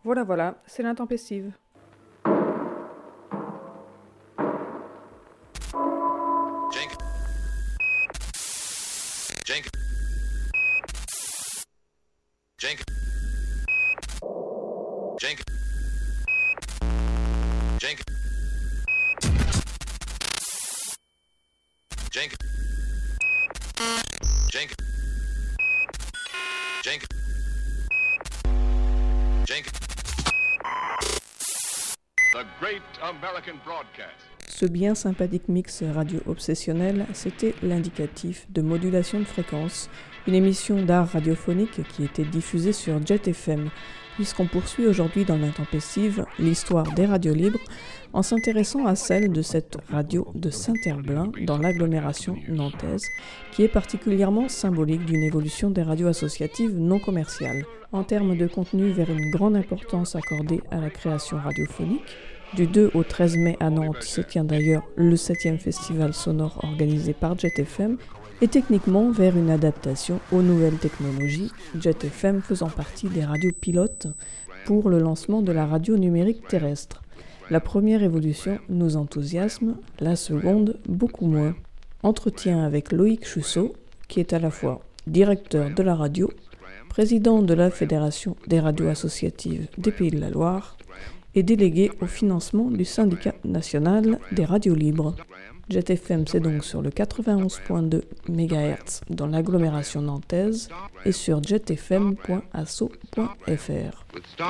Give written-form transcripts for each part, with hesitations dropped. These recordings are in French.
Voilà, c'est l'intempestive. The Great American Broadcast. Ce bien sympathique mix radio obsessionnel, c'était l'indicatif de modulation de fréquence, une émission d'art radiophonique qui était diffusée sur Jet FM, puisqu'on poursuit aujourd'hui dans l'intempestive l'histoire des radios libres en s'intéressant à celle de cette radio de Saint-Herblain dans l'agglomération nantaise, qui est particulièrement symbolique d'une évolution des radios associatives non commerciales. En termes de contenu, vers une grande importance accordée à la création radiophonique. Du 2 au 13 mai à Nantes se tient d'ailleurs le 7e festival sonore organisé par Jet FM, et techniquement vers une adaptation aux nouvelles technologies, Jet FM faisant partie des radios pilotes pour le lancement de la radio numérique terrestre. La première évolution nous enthousiasme, la seconde beaucoup moins. Entretien avec Loïc Chusseau, qui est à la fois directeur de la radio, président de la Fédération des radios associatives des Pays de la Loire et délégué au financement du syndicat national des radios libres. Jet FM, c'est donc sur le 91.2 MHz dans l'agglomération nantaise et sur jetfm.asso.fr.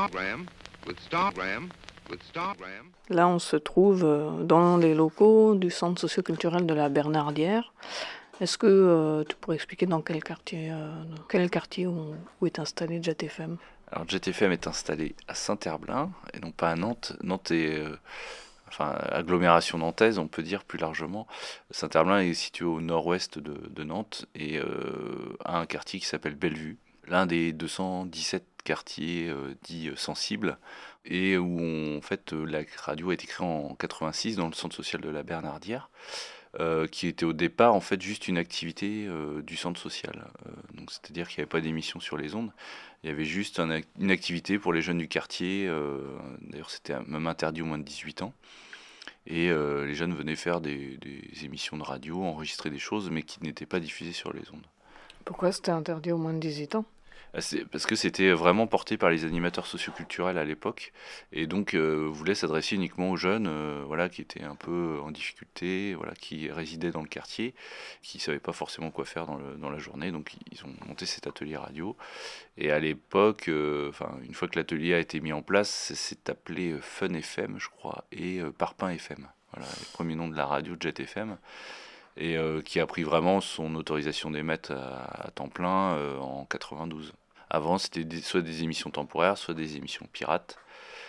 Là, on se trouve dans les locaux du centre socioculturel de la Bernardière. Est-ce que tu pourrais expliquer dans quel est le quartier où est installé Jet FM ? Alors Jet FM est installé à Saint-Herblain et non pas à Nantes. Nantes est agglomération nantaise, on peut dire plus largement. Saint-Herblain est situé au nord-ouest de Nantes et a un quartier qui s'appelle Bellevue, l'un des 217 quartiers dits sensibles, et où la radio a été créée en 86 dans le centre social de la Bernardière. Qui était au départ en fait juste une activité du centre social. Donc c'est-à-dire qu'il n'y avait pas d'émission sur les ondes, il y avait juste une activité pour les jeunes du quartier, d'ailleurs c'était même interdit aux moins de 18 ans, et les jeunes venaient faire des émissions de radio, enregistrer des choses, mais qui n'étaient pas diffusées sur les ondes. Pourquoi c'était interdit aux moins de 18 ans ? C'est parce que c'était vraiment porté par les animateurs socioculturels à l'époque, et donc voulait s'adresser uniquement aux jeunes qui étaient un peu en difficulté, qui résidaient dans le quartier, qui ne savaient pas forcément quoi faire dans la journée, donc ils ont monté cet atelier radio. Et à l'époque, une fois que l'atelier a été mis en place, c'est appelé Fun FM, je crois, et Parpaing FM. Voilà, les premiers noms de la radio Jet FM. Et qui a pris vraiment son autorisation d'émettre à temps plein en 92. Avant, c'était soit des émissions temporaires, soit des émissions pirates.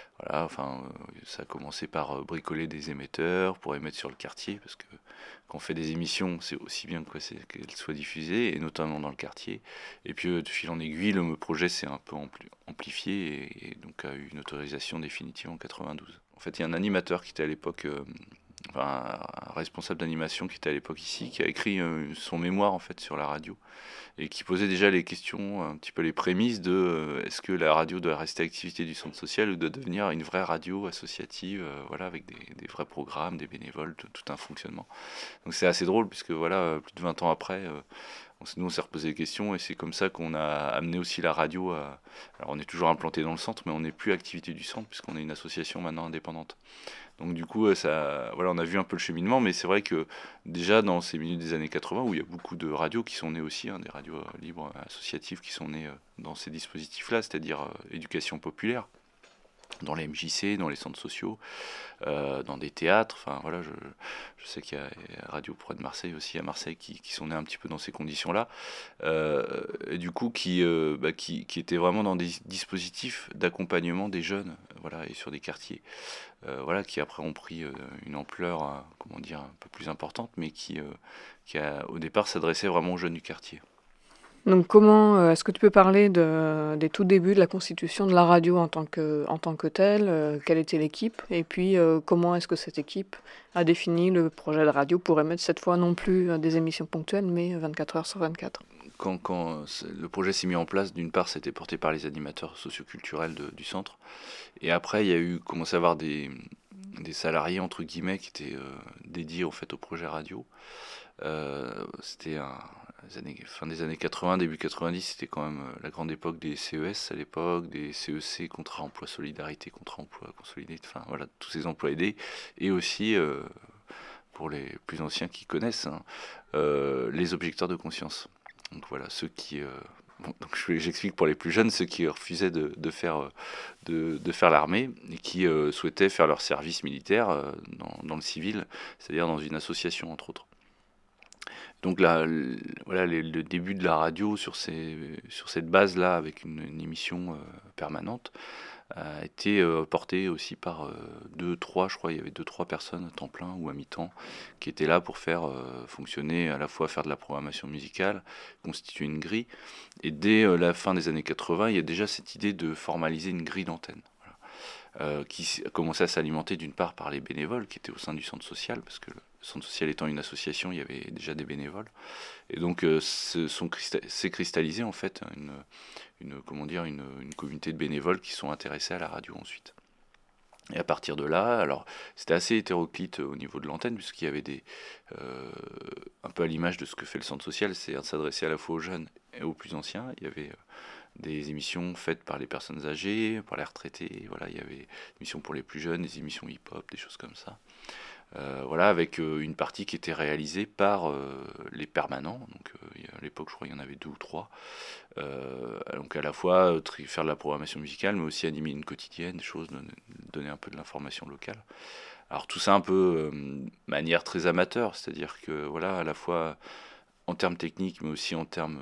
Ça a commencé par bricoler des émetteurs pour émettre sur le quartier, parce que quand on fait des émissions, c'est aussi bien qu'elles soient diffusées, et notamment dans le quartier. Et puis, de fil en aiguille, le projet s'est un peu amplifié, et donc a eu une autorisation définitive en 92. En fait, il y a un animateur qui était à l'époque... un responsable d'animation qui était à l'époque ici, qui a écrit son mémoire en fait sur la radio et qui posait déjà les questions, un petit peu les prémices de est-ce que la radio doit rester activité du centre social ou doit devenir une vraie radio associative, avec des vrais programmes, des bénévoles, tout un fonctionnement. Donc c'est assez drôle puisque plus de 20 ans après, nous on s'est reposé des questions et c'est comme ça qu'on a amené aussi la radio à... Alors on est toujours implanté dans le centre, mais on n'est plus activité du centre puisqu'on est une association maintenant indépendante. Donc du coup, on a vu un peu le cheminement, mais c'est vrai que déjà dans ces milieux des années 80, où il y a beaucoup de radios qui sont nées aussi, des radios libres associatives qui sont nées dans ces dispositifs-là, c'est-à-dire éducation populaire, dans les MJC, dans les centres sociaux, dans des théâtres. Je sais qu'il y a Radio Pro de Marseille aussi à Marseille qui sont nés un petit peu dans ces conditions-là, et du coup qui étaient vraiment dans des dispositifs d'accompagnement des jeunes, et sur des quartiers, qui après ont pris une ampleur, un peu plus importante, mais qui au départ s'adressait vraiment aux jeunes du quartier. Donc comment est-ce que tu peux parler des tout débuts de la constitution de la radio en tant que telle, quelle était l'équipe, et puis comment est-ce que cette équipe a défini le projet de radio pour émettre cette fois non plus des émissions ponctuelles, mais 24 heures sur 24 ? quand le projet s'est mis en place, d'une part, c'était porté par les animateurs socioculturels du centre. Et après, il y a eu commencé à avoir des salariés, entre guillemets, qui étaient dédiés en fait, au projet radio. C'était fin des années 80, début 90, c'était quand même la grande époque des CES à l'époque, des CEC, contrat emploi solidarité, contrat emploi consolidé, enfin voilà, tous ces emplois aidés. Et aussi, pour les plus anciens qui connaissent, hein, les objecteurs de conscience. Donc voilà, ceux qui... donc j'explique pour les plus jeunes, ceux qui refusaient de faire l'armée et qui souhaitaient faire leur service militaire dans le civil, c'est-à-dire dans une association entre autres. Donc là, voilà, le début de la radio sur cette base-là, avec une émission permanente, a été porté aussi par je crois, il y avait 2-3 personnes à temps plein ou à mi-temps qui étaient là pour faire fonctionner, à la fois faire de la programmation musicale, constituer une grille. Et dès la fin des années 80, il y a déjà cette idée de formaliser une grille d'antenne. Qui a commencé à s'alimenter d'une part par les bénévoles qui étaient au sein du centre social, parce que le centre social étant une association, il y avait déjà des bénévoles. Et donc s'est cristallisé en fait une communauté de bénévoles qui sont intéressés à la radio ensuite. Et à partir de là, alors c'était assez hétéroclite au niveau de l'antenne, puisqu'il y avait un peu à l'image de ce que fait le centre social, c'est de s'adresser à la fois aux jeunes et aux plus anciens. Il y avait des émissions faites par les personnes âgées, par les retraités, voilà, il y avait des émissions pour les plus jeunes, des émissions hip-hop, des choses comme ça. Voilà, avec une partie qui était réalisée par les permanents. Donc, à l'époque, je crois qu'il y en avait 2 ou 3. Donc, à la fois faire de la programmation musicale, mais aussi animer une quotidienne, des choses, donner un peu de l'information locale. Alors, tout ça un peu manière très amateur, c'est-à-dire que, voilà, à la fois en termes techniques, mais aussi en termes,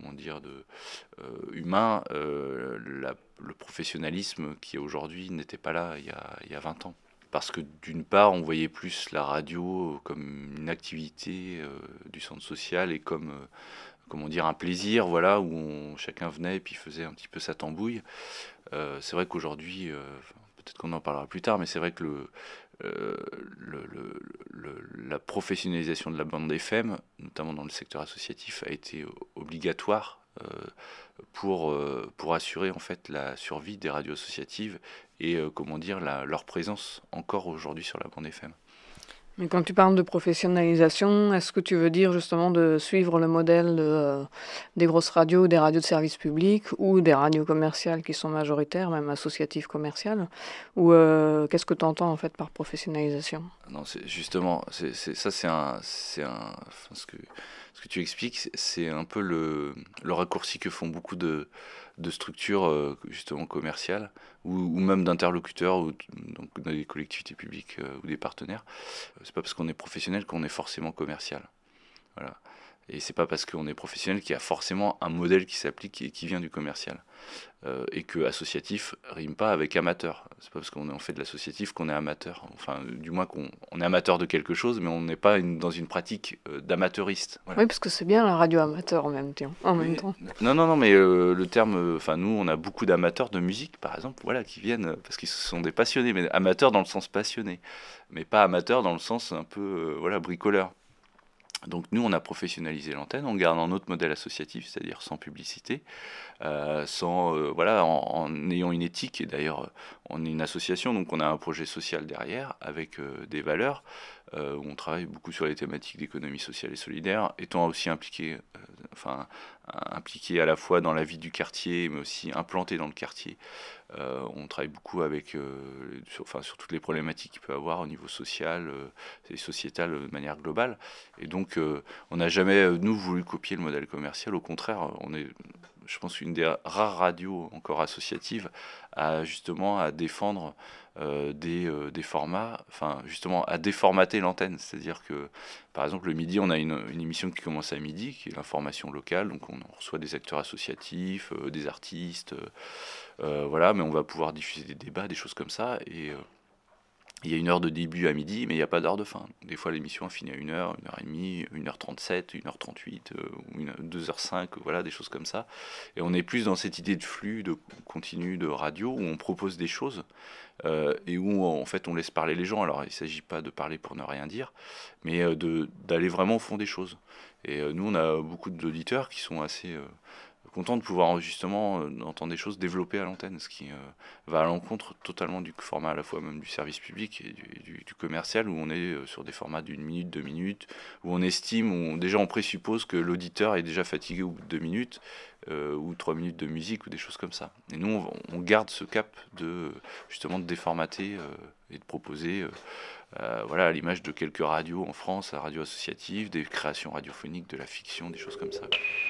humains, le professionnalisme qui aujourd'hui n'était pas là il y a 20 ans. Parce que d'une part, on voyait plus la radio comme une activité du centre social et comme un plaisir, voilà, où chacun venait et puis faisait un petit peu sa tambouille. C'est vrai qu'aujourd'hui, peut-être qu'on en parlera plus tard, mais c'est vrai que la professionnalisation de la bande FM, notamment dans le secteur associatif, a été obligatoire pour assurer en fait la survie des radios associatives et leur présence encore aujourd'hui sur la bande FM. Mais quand tu parles de professionnalisation, est-ce que tu veux dire justement de suivre le modèle des grosses radios, des radios de service public ou des radios commerciales qui sont majoritaires, même associatives commerciales? Ou qu'est-ce que tu entends en fait par professionnalisation? Non, c'est justement, ce que tu expliques, c'est un peu le raccourci que font beaucoup de structures justement commerciales ou même d'interlocuteurs ou donc des collectivités publiques ou des partenaires. C'est pas parce qu'on est professionnel qu'on est forcément commercial. Voilà. Et c'est pas parce qu'on est professionnel qu'il y a forcément un modèle qui s'applique et qui vient du commercial. Et que associatif rime pas avec amateur. C'est pas parce qu'on fait de l'associatif qu'on est amateur. Enfin, du moins qu'on est amateur de quelque chose, mais on n'est pas dans une pratique d'amateuriste. Voilà. Oui, parce que c'est bien la radio amateur en même temps. Non, mais le terme, nous, on a beaucoup d'amateurs de musique, par exemple, voilà, qui viennent parce qu'ils sont des passionnés, mais amateurs dans le sens passionné, mais pas amateurs dans le sens un peu, bricoleur. Donc nous, on a professionnalisé l'antenne en gardant notre modèle associatif, c'est-à-dire sans publicité, en ayant une éthique. Et d'ailleurs, on est une association, donc on a un projet social derrière, avec des valeurs, où on travaille beaucoup sur les thématiques d'économie sociale et solidaire, étant aussi impliqué à la fois dans la vie du quartier, mais aussi implanté dans le quartier. On travaille beaucoup sur toutes les problématiques qu'il peut y avoir au niveau social et sociétal de manière globale. Et donc, on n'a jamais, nous, voulu copier le modèle commercial. Au contraire, on est, je pense, une des rares radios encore associatives à défendre des formats, justement à déformater l'antenne. C'est-à-dire que, par exemple, le midi, on a une émission qui commence à midi, qui est l'information locale. Donc, on reçoit des acteurs associatifs, des artistes, mais on va pouvoir diffuser des débats, des choses comme ça. Et Il y a une heure de début à midi, mais il n'y a pas d'heure de fin. Des fois, l'émission finit à 1h, 1h30, 1h37, 1h38, ou 2h05, voilà, des choses comme ça. Et on est plus dans cette idée de flux, de continu, de radio, où on propose des choses, et où, en fait, on laisse parler les gens. Alors, il ne s'agit pas de parler pour ne rien dire, mais d'aller vraiment au fond des choses. Et nous, on a beaucoup d'auditeurs qui sont assez content de pouvoir justement entendre des choses développées à l'antenne, ce qui va à l'encontre totalement du format à la fois même du service public et du commercial, où on est sur des formats d'1 minute, 2 minutes, où on estime, où déjà on présuppose que l'auditeur est déjà fatigué au bout de 2 minutes, ou 3 minutes de musique, ou des choses comme ça. Et nous, on garde ce cap de justement de déformater et de proposer, voilà, à l'image de quelques radios en France, la radio associative, des créations radiophoniques, de la fiction, des choses comme ça.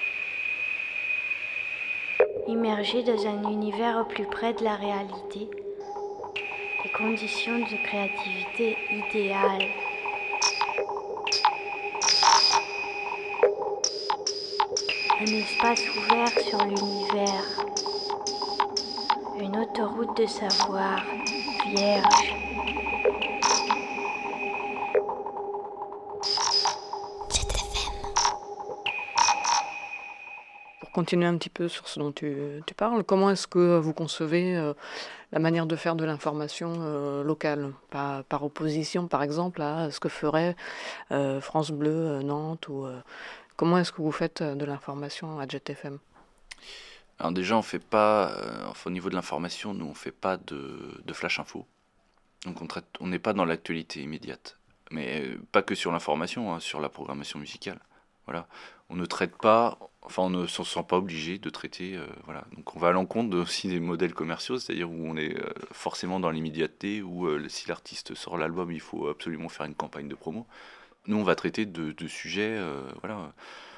Immergé dans un univers au plus près de la réalité, les conditions de créativité idéales. Un espace ouvert sur l'univers, une autoroute de savoir vierge. Continuer un petit peu sur ce dont tu parles, comment est-ce que vous concevez la manière de faire de l'information locale, par opposition par exemple à ce que ferait France Bleu Nantes, ou comment est-ce que vous faites de l'information à Jet FM? Alors déjà, on fait pas, enfin, au niveau de l'information, nous on fait pas de flash info, donc on n'est pas dans l'actualité immédiate, mais pas que sur l'information, hein, sur la programmation musicale. Voilà, on ne traite pas, enfin on ne s'en sent pas obligé de traiter, voilà. Donc on va à l'encontre aussi des modèles commerciaux, c'est-à-dire où on est forcément dans l'immédiateté, où si l'artiste sort l'album, il faut absolument faire une campagne de promo. Nous, on va traiter de sujets, voilà,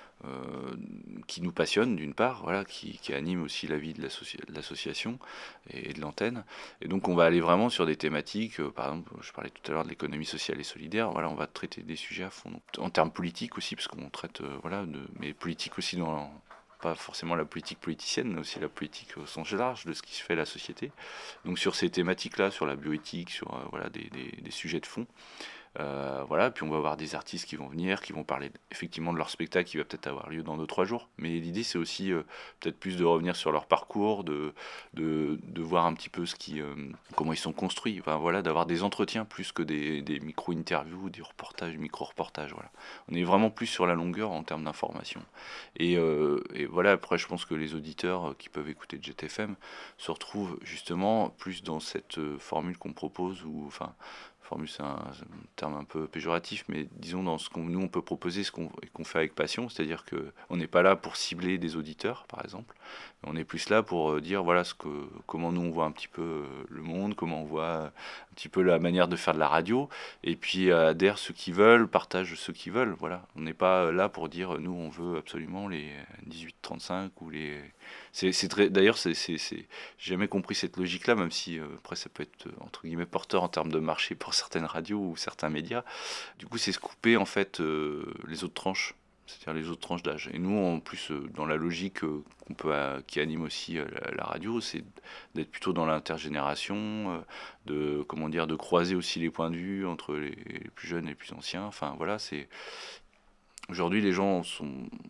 qui nous passionnent d'une part, voilà, qui animent aussi la vie de l'association et de l'antenne. Et donc on va aller vraiment sur des thématiques, par exemple, je parlais tout à l'heure de l'économie sociale et solidaire, voilà, on va traiter des sujets à fond. Donc, en termes politiques aussi, parce qu'on traite, voilà, mais politique aussi dans, pas forcément la politique politicienne, mais aussi la politique au sens large de ce qui se fait à la société. Donc sur ces thématiques-là, sur la bioéthique, sur voilà, des sujets de fond. Voilà, puis on va avoir des artistes qui vont venir, qui vont parler effectivement de leur spectacle qui va peut-être avoir lieu dans 2-3 jours. Mais l'idée, c'est aussi peut-être plus de revenir sur leur parcours, de voir un petit peu comment ils sont construits. Enfin, voilà, d'avoir des entretiens plus que des micro-interviews, des reportages, micro-reportages. Voilà. On est vraiment plus sur la longueur en termes d'information. Et voilà, après, je pense que les auditeurs qui peuvent écouter Jet FM se retrouvent justement plus dans cette formule qu'on propose, ou enfin, formule, c'est un terme un peu péjoratif, mais disons dans ce qu'on nous on peut proposer, ce qu'on fait avec passion, c'est-à-dire que on n'est pas là pour cibler des auditeurs, par exemple, mais on est plus là pour dire voilà comment nous on voit un petit peu le monde, comment on voit un petit peu la manière de faire de la radio, et puis adhèrent ceux qui veulent, partagent ceux qui veulent, voilà. On n'est pas là pour dire nous on veut absolument les 18-35 ou les... D'ailleurs, j'ai jamais compris cette logique-là, même si après ça peut être entre guillemets porteur en termes de marché pour certaines radios ou certains médias. Du coup, c'est se couper en fait les autres tranches, c'est-à-dire les autres tranches d'âge. Et nous, en plus, dans la logique qui anime aussi la radio, c'est d'être plutôt dans l'intergénération, de croiser aussi les points de vue entre les plus jeunes et les plus anciens. Enfin voilà, aujourd'hui les gens sont,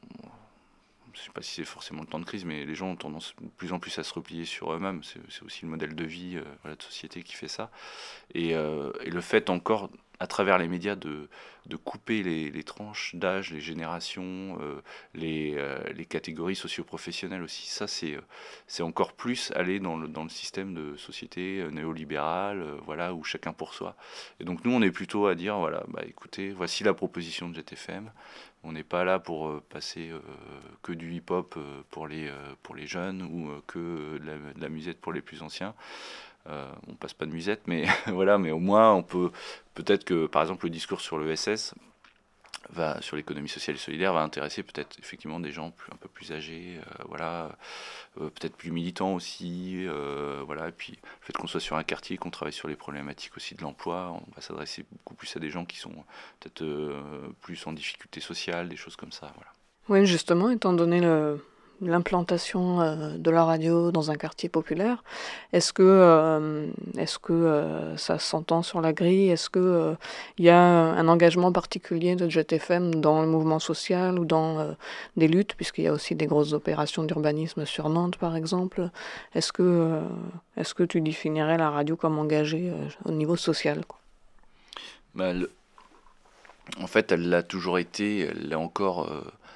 je ne sais pas si c'est forcément le temps de crise, mais les gens ont tendance de plus en plus à se replier sur eux-mêmes. C'est aussi le modèle de vie, voilà, de société qui fait ça. Et le fait encore, à travers les médias, de couper les tranches d'âge, les générations, les catégories socio-professionnelles aussi, ça c'est encore plus aller dans le système de société néolibérale, voilà, où chacun pour soi. Et donc nous, on est plutôt à dire, voilà, bah écoutez, voici la proposition de JetFM. On n'est pas là pour passer que du hip-hop pour les jeunes, ou que de la musette pour les plus anciens. On passe pas de musette, mais voilà, mais au moins on peut-être que par exemple le discours sur l'ESS sur l'économie sociale et solidaire va intéresser peut-être effectivement des gens un peu plus âgés, voilà, peut-être plus militants aussi, voilà, et puis le fait qu'on soit sur un quartier, qu'on travaille sur les problématiques aussi de l'emploi, on va s'adresser beaucoup plus à des gens qui sont peut-être plus en difficulté sociale, des choses comme ça, voilà. Oui, justement, étant donné l'implantation de la radio dans un quartier populaire. Est-ce que ça s'entend sur la grille? Est-ce que il y a un engagement particulier de Jet FM dans le mouvement social ou dans des luttes, puisqu'il y a aussi des grosses opérations d'urbanisme sur Nantes, par exemple? Est-ce que tu définirais la radio comme engagée au niveau social, quoi? Bah, en fait, elle l'a toujours été, elle l'est encore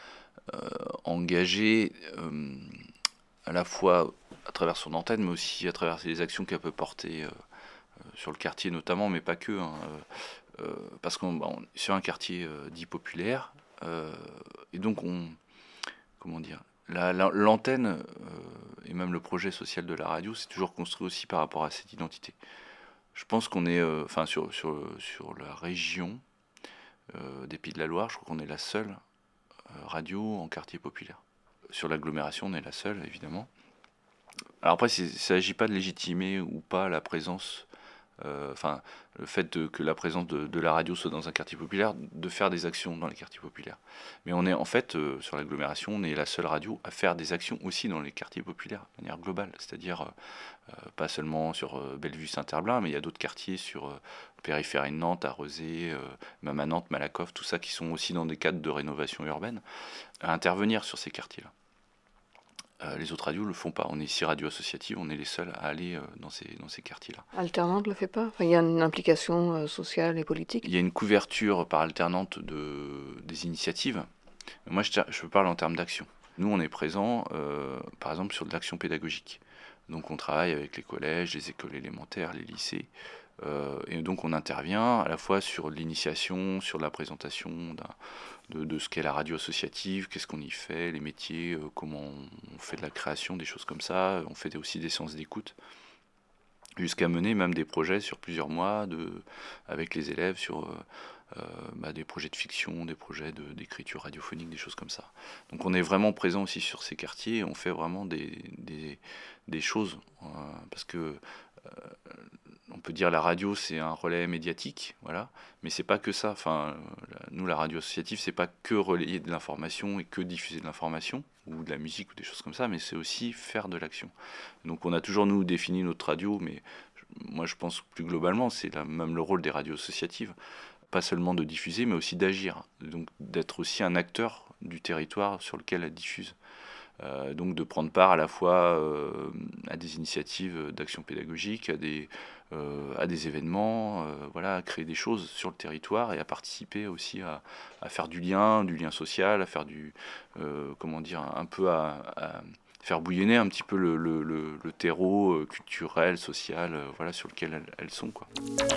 engagée à la fois à travers son antenne, mais aussi à travers les actions qu'elle peut porter sur le quartier notamment, mais pas que, hein, parce qu'on est sur un quartier dit populaire, et donc comment dire, l'antenne et même le projet social de la radio, c'est toujours construit aussi par rapport à cette identité. Je pense qu'on est, sur la région des Pays de la Loire, je crois qu'on est la seule radio en quartier populaire. Sur l'agglomération, on est la seule, évidemment. Alors après, il ne s'agit pas de légitimer ou pas la présence, le fait que la présence de la radio soit dans un quartier populaire, de faire des actions dans les quartiers populaires. Mais on est en fait, sur l'agglomération, on est la seule radio à faire des actions aussi dans les quartiers populaires, de manière globale. C'est-à-dire, pas seulement sur Bellevue-Saint-Herblain, mais il y a d'autres quartiers sur périphérie de Nantes, à Rezé, même à Nantes, Malakoff, tout ça qui sont aussi dans des cadres de rénovation urbaine, à intervenir sur ces quartiers-là. Les autres radios ne le font pas. On est ici radio associative, on est les seuls à aller dans ces quartiers-là. Alternante ne le fait pas? Il y a une implication sociale et politique? Il y a une couverture par alternante des initiatives. Moi, je parle en termes d'action. Nous, on est présents, par exemple, sur de l'action pédagogique. Donc, on travaille avec les collèges, les écoles élémentaires, les lycées. Et donc, on intervient à la fois sur l'initiation, sur la présentation de ce qu'est la radio associative, qu'est-ce qu'on y fait, les métiers, comment on fait de la création, des choses comme ça. On fait aussi des séances d'écoute, jusqu'à mener même des projets sur plusieurs mois avec les élèves sur des projets de fiction, des projets d'écriture radiophonique, des choses comme ça. Donc on est vraiment présent aussi sur ces quartiers, et on fait vraiment des choses, parce que on peut dire la radio c'est un relais médiatique, voilà, mais c'est pas que ça. Nous, la radio associative, c'est pas que relayer de l'information et que diffuser de l'information ou de la musique ou des choses comme ça, mais c'est aussi faire de l'action. Donc on a toujours nous défini notre radio, mais moi je pense plus globalement c'est même le rôle des radios associatives, pas seulement de diffuser, mais aussi d'agir, donc d'être aussi un acteur du territoire sur lequel elle diffuse. Donc de prendre part à la fois à des initiatives d'action pédagogique, à des événements, à créer des choses sur le territoire et à participer aussi à faire du lien social, à faire un peu à faire bouillonner un petit peu le terreau culturel, social, sur lequel elles sont, quoi.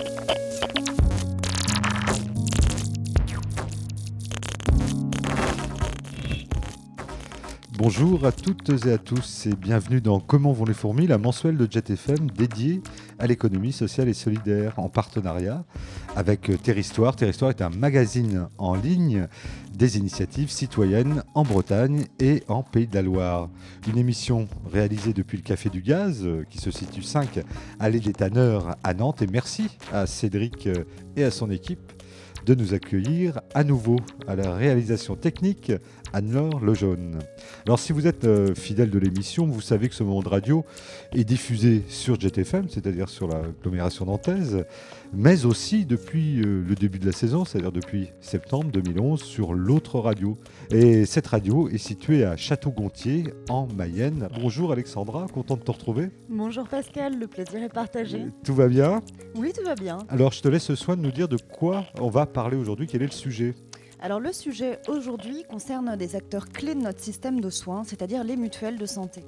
Bonjour à toutes et à tous et bienvenue dans Comment vont les fourmis, la mensuelle de Jet FM dédiée à l'économie sociale et solidaire en partenariat avec Territoire. Territoire est un magazine en ligne des initiatives citoyennes en Bretagne et en Pays de la Loire. Une émission réalisée depuis le Café du Gaz qui se situe 5 allée des Tanneurs à Nantes, et merci à Cédric et à son équipe de nous accueillir à nouveau. À la réalisation technique, Anne-Laure Lejaune. Alors si vous êtes fidèle de l'émission, vous savez que ce moment de radio est diffusé sur Jet FM, c'est-à-dire sur l'agglomération nantaise, mais aussi depuis le début de la saison, c'est-à-dire depuis septembre 2011, sur l'autre radio. Et cette radio est située à Château-Gontier, en Mayenne. Bonjour Alexandra, content de te retrouver. Bonjour Pascal, le plaisir est partagé. Tout va bien ? Oui, tout va bien. Alors je te laisse le soin de nous dire de quoi on va parler aujourd'hui, quel est le sujet ? Alors le sujet aujourd'hui concerne des acteurs clés de notre système de soins, c'est-à-dire les mutuelles de santé.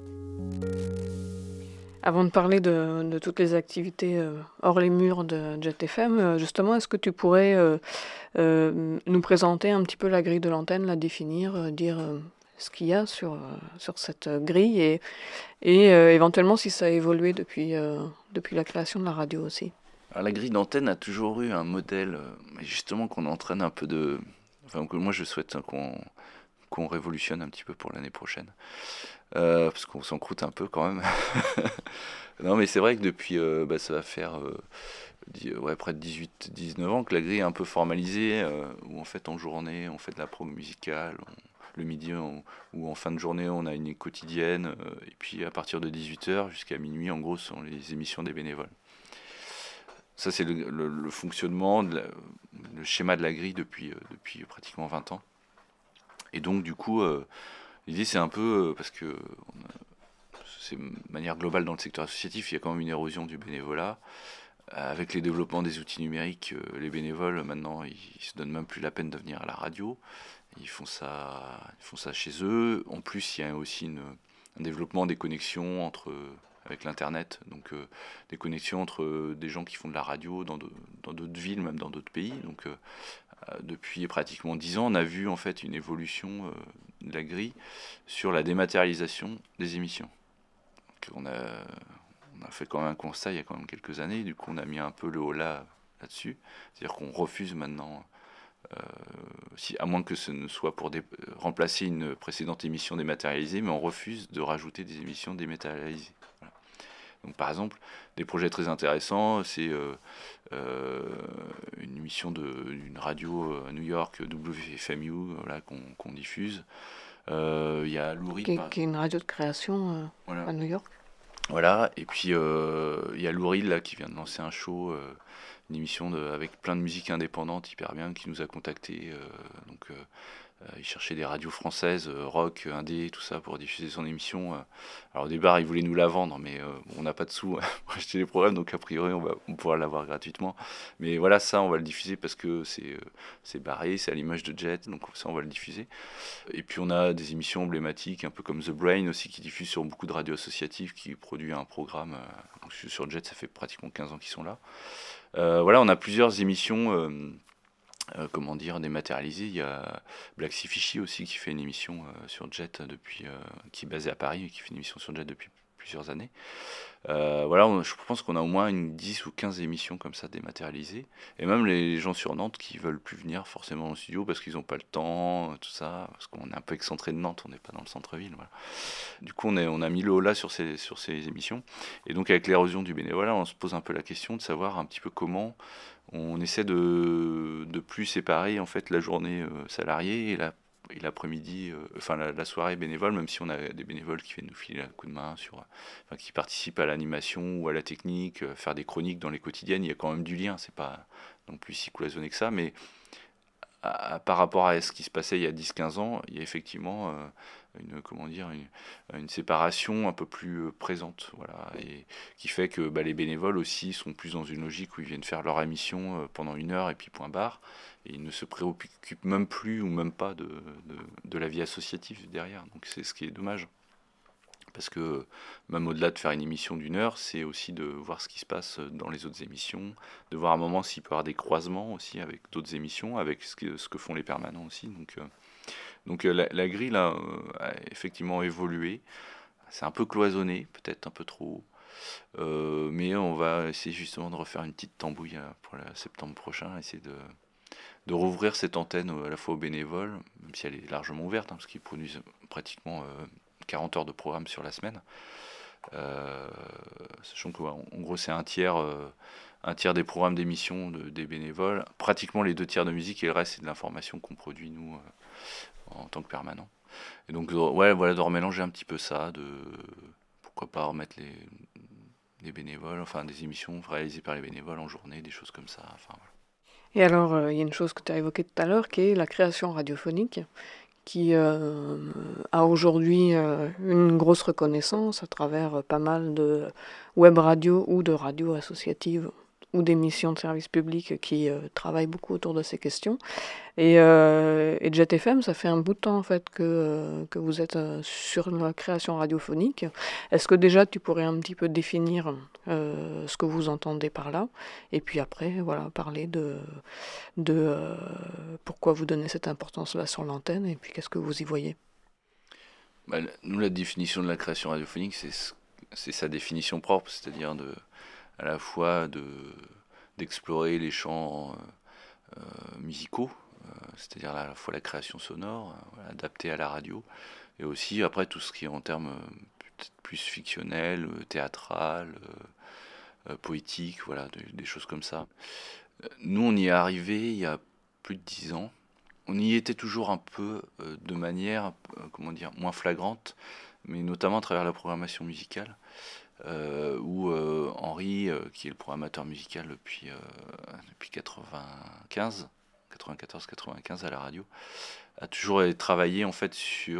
Avant de parler de toutes les activités hors les murs de Jet FM, justement, est-ce que tu pourrais nous présenter un petit peu la grille de l'antenne, la définir, dire ce qu'il y a sur cette grille et éventuellement si ça a évolué depuis la création de la radio aussi? Alors, la grille d'antenne a toujours eu un modèle, justement, qu'on entraîne un peu que moi je souhaite qu'on révolutionne un petit peu pour l'année prochaine. Parce qu'on s'en croûte un peu quand même. Non, mais c'est vrai que depuis, ça va faire près de 18-19 ans que la grille est un peu formalisée, où en fait en journée on fait de la promo musicale, le midi ou en fin de journée on a une quotidienne, et puis à partir de 18h jusqu'à minuit en gros ce sont les émissions des bénévoles. Ça c'est le fonctionnement, le schéma de la grille depuis pratiquement 20 ans. Et donc du coup l'idée c'est un peu, parce que c'est de manière globale dans le secteur associatif, il y a quand même une érosion du bénévolat. Avec les développements des outils numériques, les bénévoles maintenant ils se donnent même plus la peine de venir à la radio. Ils font ça chez eux. En plus, il y a aussi un développement des connexions avec l'internet, donc des connexions entre des gens qui font de la radio dans d'autres villes, même dans d'autres pays. Donc depuis pratiquement 10 ans, on a vu en fait une évolution de la grille sur la dématérialisation des émissions. Donc, on a fait quand même un constat il y a quand même quelques années, du coup on a mis un peu le holà là-dessus, c'est-à-dire qu'on refuse maintenant, à moins que ce ne soit pour remplacer une précédente émission dématérialisée, mais on refuse de rajouter des émissions dématérialisées. Voilà. Donc par exemple, des projets très intéressants, c'est une émission d'une radio à New York, WFMU, voilà, qu'on diffuse. Il y a Lou Reed, qui est une radio de création voilà. à New York. Voilà, et puis il y a Lou Reed là, qui vient de lancer un show, une émission avec plein de musique indépendante hyper bien, qui nous a contactés. Donc il cherchait des radios françaises, rock, indé, tout ça, pour diffuser son émission. Alors au départ, il voulait nous la vendre, mais on n'a pas de sous pour acheter les programmes, donc a priori, on va pouvoir l'avoir gratuitement. Mais voilà, ça, on va le diffuser parce que c'est barré, c'est à l'image de Jet, donc ça, on va le diffuser. Et puis on a des émissions emblématiques, un peu comme The Brain aussi, qui diffuse sur beaucoup de radios associatives, qui produit un programme. Donc sur Jet, ça fait pratiquement 15 ans qu'ils sont là. Voilà, on a plusieurs émissions dématérialisées. Il y a Black Sea Fishy aussi qui fait une émission sur Jet qui est basée à Paris et qui fait une émission sur Jet depuis plusieurs années. Voilà, je pense qu'on a au moins 10 ou 15 émissions comme ça dématérialisées. Et même les gens sur Nantes qui veulent plus venir forcément au studio parce qu'ils n'ont pas le temps, tout ça, parce qu'on est un peu excentré de Nantes, on n'est pas dans le centre-ville. Voilà. Du coup, on a mis le holà sur ces émissions. Et donc avec l'érosion du bénévolat, on se pose un peu la question de savoir un petit peu comment on essaie de plus séparer en fait la journée salariée et l'après-midi, la soirée bénévole, même si on a des bénévoles qui viennent nous filer un coup de main qui participent à l'animation ou à la technique, faire des chroniques dans les quotidiennes, il y a quand même du lien, c'est pas non plus si cloisonné que ça, mais par rapport à ce qui se passait il y a 10-15 ans, il y a effectivement une séparation un peu plus présente, voilà, et qui fait que les bénévoles aussi sont plus dans une logique où ils viennent faire leur émission pendant 1 heure et puis point barre, et ils ne se préoccupent même plus ou même pas de la vie associative derrière, donc c'est ce qui est dommage. Parce que même au-delà de faire une émission d'1 heure, c'est aussi de voir ce qui se passe dans les autres émissions, de voir à un moment s'il peut y avoir des croisements aussi avec d'autres émissions, avec ce que font les permanents aussi. Donc la grille là, a effectivement évolué. C'est un peu cloisonné, peut-être un peu trop. Mais on va essayer justement de refaire une petite tambouille pour le septembre prochain, essayer de rouvrir cette antenne à la fois aux bénévoles, même si elle est largement ouverte, parce qu'ils produisent pratiquement 40 heures de programme sur la semaine, sachant qu'en gros c'est un tiers des programmes d'émission des bénévoles, pratiquement les 2 tiers de musique et le reste c'est de l'information qu'on produit nous en tant que permanent. Et donc voilà, de remélanger un petit peu ça, pourquoi pas remettre les bénévoles, enfin des émissions réalisées par les bénévoles en journée, des choses comme ça, enfin voilà. Et alors, il y a une chose que tu as évoquée tout à l'heure, qui est la création radiophonique, qui a aujourd'hui une grosse reconnaissance à travers pas mal de web radios ou de radios associatives ou d'émissions de service public qui travaillent beaucoup autour de ces questions. Et Jet FM, ça fait un bout de temps en fait que vous êtes sur la création radiophonique. Est-ce que déjà tu pourrais un petit peu définir ce que vous entendez par là, et puis après voilà, parler de pourquoi vous donnez cette importance-là sur l'antenne, et puis qu'est-ce que vous y voyez? Nous, la définition de la création radiophonique, c'est sa définition propre, c'est-à-dire à la fois d'explorer les champs musicaux, c'est-à-dire à la fois la création sonore, adaptée à la radio, et aussi après tout ce qui est en termes peut-être plus fictionnel, théâtral, poétique, voilà, des choses comme ça. Nous, on y est arrivé il y a plus de 10 ans, on y était toujours un peu de manière, moins flagrante, mais notamment à travers la programmation musicale, où Henri, qui est le programmateur musical depuis 94-95 à la radio, a toujours travaillé en fait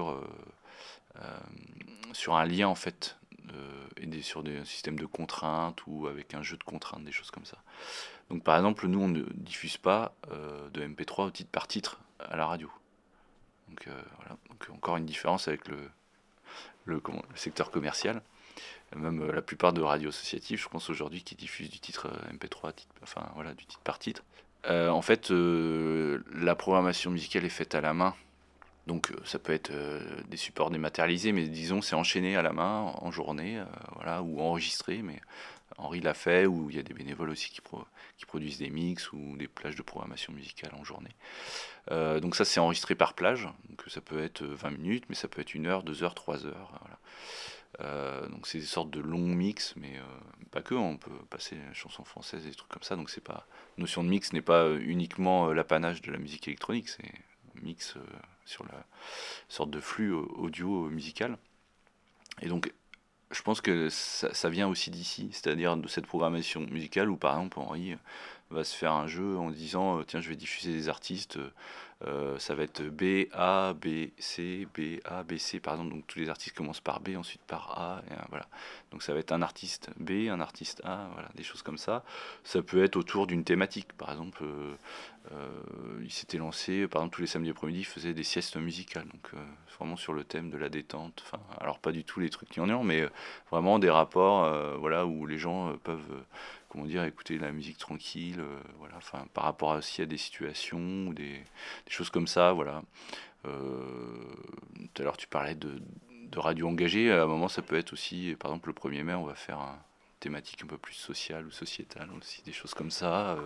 sur un lien en fait sur des systèmes de contraintes ou avec un jeu de contraintes, des choses comme ça. Donc par exemple, nous on ne diffuse pas de MP3 au titre par titre à la radio. Donc voilà, donc encore une différence avec le secteur commercial. Même la plupart de radios associatives, je pense aujourd'hui, qui diffusent du titre MP3, du titre par titre. En fait, la programmation musicale est faite à la main. Donc ça peut être des supports dématérialisés, mais disons c'est enchaîné à la main en journée, ou enregistré. Mais Henri l'a fait, ou il y a des bénévoles aussi qui produisent des mix ou des plages de programmation musicale en journée. Donc ça c'est enregistré par plage, donc ça peut être 20 minutes, mais ça peut être 1 heure, 2 heures, 3 heures. Donc c'est des sortes de longs mix, mais pas que, on peut passer la chanson française et des trucs comme ça. Donc c'est pas, la notion de mix n'est pas uniquement l'apanage de la musique électronique, c'est mix sur la sorte de flux audio musical. Et donc je pense que ça vient aussi d'ici, c'est-à-dire de cette programmation musicale où par exemple Henri va se faire un jeu en disant tiens, je vais diffuser des artistes, ça va être B, A, B, C, B, A, B, C par exemple, donc tous les artistes commencent par B, ensuite par A, et voilà. Donc ça va être un artiste B, un artiste A, voilà, des choses comme ça. Ça peut être autour d'une thématique, par exemple, il s'était lancé, par exemple tous les samedis après-midi, il faisait des siestes musicales, donc vraiment sur le thème de la détente, enfin, alors pas du tout les trucs gnangnan, mais vraiment des rapports où les gens peuvent écouter de la musique tranquille, par rapport aussi à des situations ou des choses comme ça, voilà. Tout à l'heure tu parlais de radio engagée, à un moment ça peut être aussi, par exemple le 1er mai on va faire une thématique un peu plus sociale ou sociétale aussi, des choses comme ça.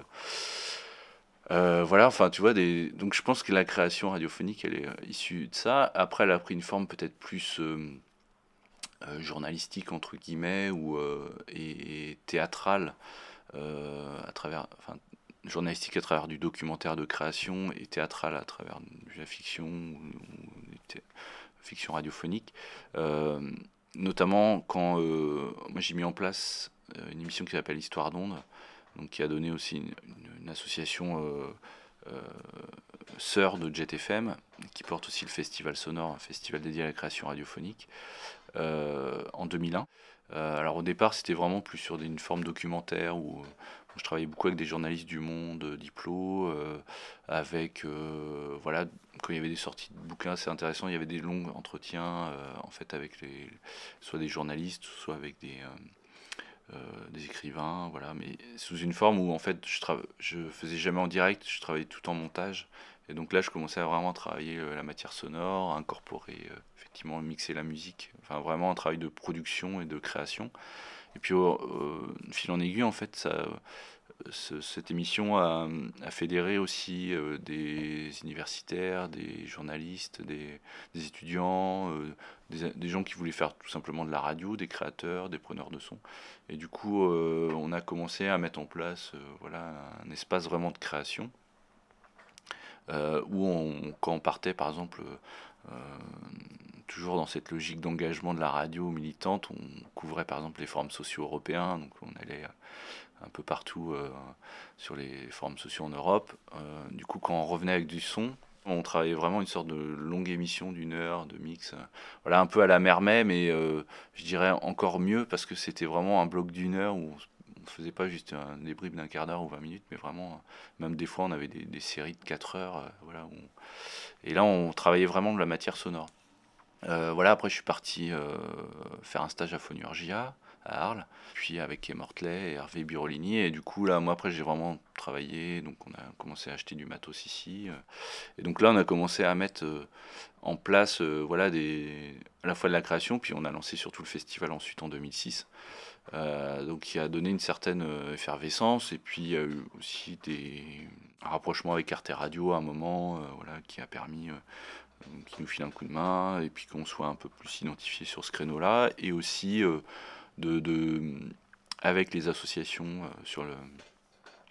Tu vois, donc je pense que la création radiophonique elle est issue de ça. Après elle a pris une forme peut-être plus journalistique entre guillemets et théâtrale journalistique à travers du documentaire de création et théâtrale à travers de la fiction ou fiction radiophonique, notamment quand moi j'ai mis en place une émission qui s'appelle Histoire d'onde, donc qui a donné aussi une association sœur de Jet FM, qui porte aussi le Festival Sonore, un festival dédié à la création radiophonique, en 2001. Alors au départ c'était vraiment plus sur une forme documentaire où je travaillais beaucoup avec des journalistes du Monde, Diplo, avec quand il y avait des sorties de bouquins assez intéressants, il y avait des longs entretiens en fait avec soit des journalistes, soit avec des écrivains, voilà, mais sous une forme où en fait je faisais jamais en direct, je travaillais tout en montage. Et donc là, je commençais à vraiment travailler la matière sonore, à incorporer, effectivement, mixer la musique. Enfin, vraiment un travail de production et de création. Et puis, fil en aiguille, en fait, cette émission a fédéré aussi des universitaires, des journalistes, des étudiants, des gens qui voulaient faire tout simplement de la radio, des créateurs, des preneurs de son. Et du coup, on a commencé à mettre en place un espace vraiment de création. Quand on partait par exemple toujours dans cette logique d'engagement de la radio militante, on couvrait par exemple les forums sociaux européens, donc on allait un peu partout sur les forums sociaux en Europe. Du coup, quand on revenait avec du son, on travaillait vraiment une sorte de longue émission d'1 heure de mix, un peu à la Mermet, mais je dirais encore mieux parce que c'était vraiment un bloc d'1 heure où on faisait pas juste des bribes d'un quart d'heure ou 20 minutes, mais vraiment, même des fois on avait des séries de 4 heures, et là on travaillait vraiment de la matière sonore. Après je suis parti faire un stage à Phonurgia à Arles, puis avec Kay Mortley et Hervé Birolini, et du coup là moi après j'ai vraiment travaillé, donc on a commencé à acheter du matos ici, et donc là on a commencé à mettre en place à la fois de la création, puis on a lancé surtout le festival ensuite en 2006. Donc qui a donné une certaine effervescence, et puis il y a eu aussi un rapprochement avec Arte Radio à un moment, qui a permis qui nous file un coup de main, et puis qu'on soit un peu plus identifié sur ce créneau-là, et aussi avec les associations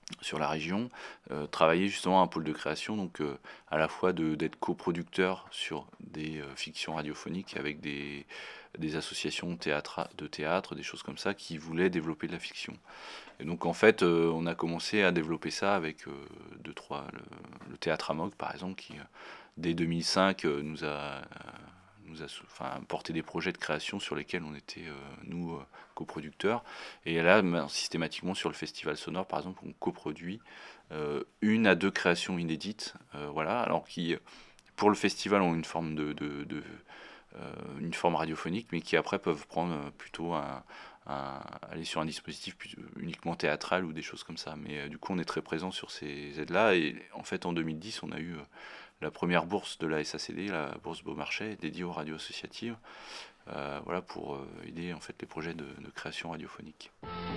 sur la région, travailler justement un pôle de création, donc à la fois d'être coproducteur sur des fictions radiophoniques avec des associations de théâtre, des choses comme ça, qui voulaient développer de la fiction. Et donc en fait, on a commencé à développer ça avec le Théâtre Amok, par exemple, qui dès 2005 nous a porté des projets de création sur lesquels on était, nous, coproducteurs. Et là, systématiquement, sur le Festival Sonore, par exemple, on coproduit 1 à 2 créations inédites, voilà, alors qui, pour le festival, ont une forme une forme radiophonique, mais qui après peuvent prendre plutôt aller sur un dispositif uniquement théâtral ou des choses comme ça. Mais du coup, on est très présent sur ces aides-là. Et en fait, en 2010, on a eu la première bourse de la SACD, la bourse Beaumarchais, dédiée aux radios associatives, voilà, pour aider en fait les projets de création radiophonique.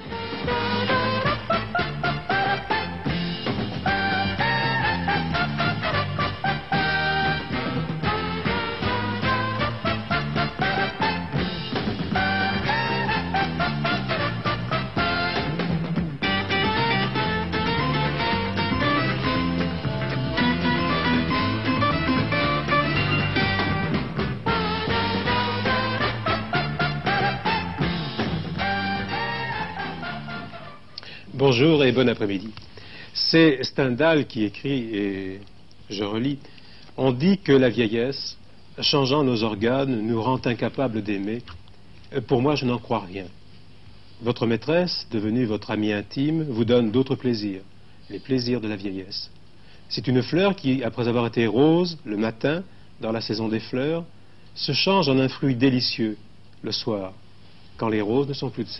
Bonjour et bon après-midi. C'est Stendhal qui écrit, et je relis, « On dit que la vieillesse, changeant nos organes, nous rend incapables d'aimer. Pour moi, je n'en crois rien. Votre maîtresse, devenue votre amie intime, vous donne d'autres plaisirs, les plaisirs de la vieillesse. C'est une fleur qui, après avoir été rose le matin, dans la saison des fleurs, se change en un fruit délicieux le soir, quand les roses ne sont plus de saison. »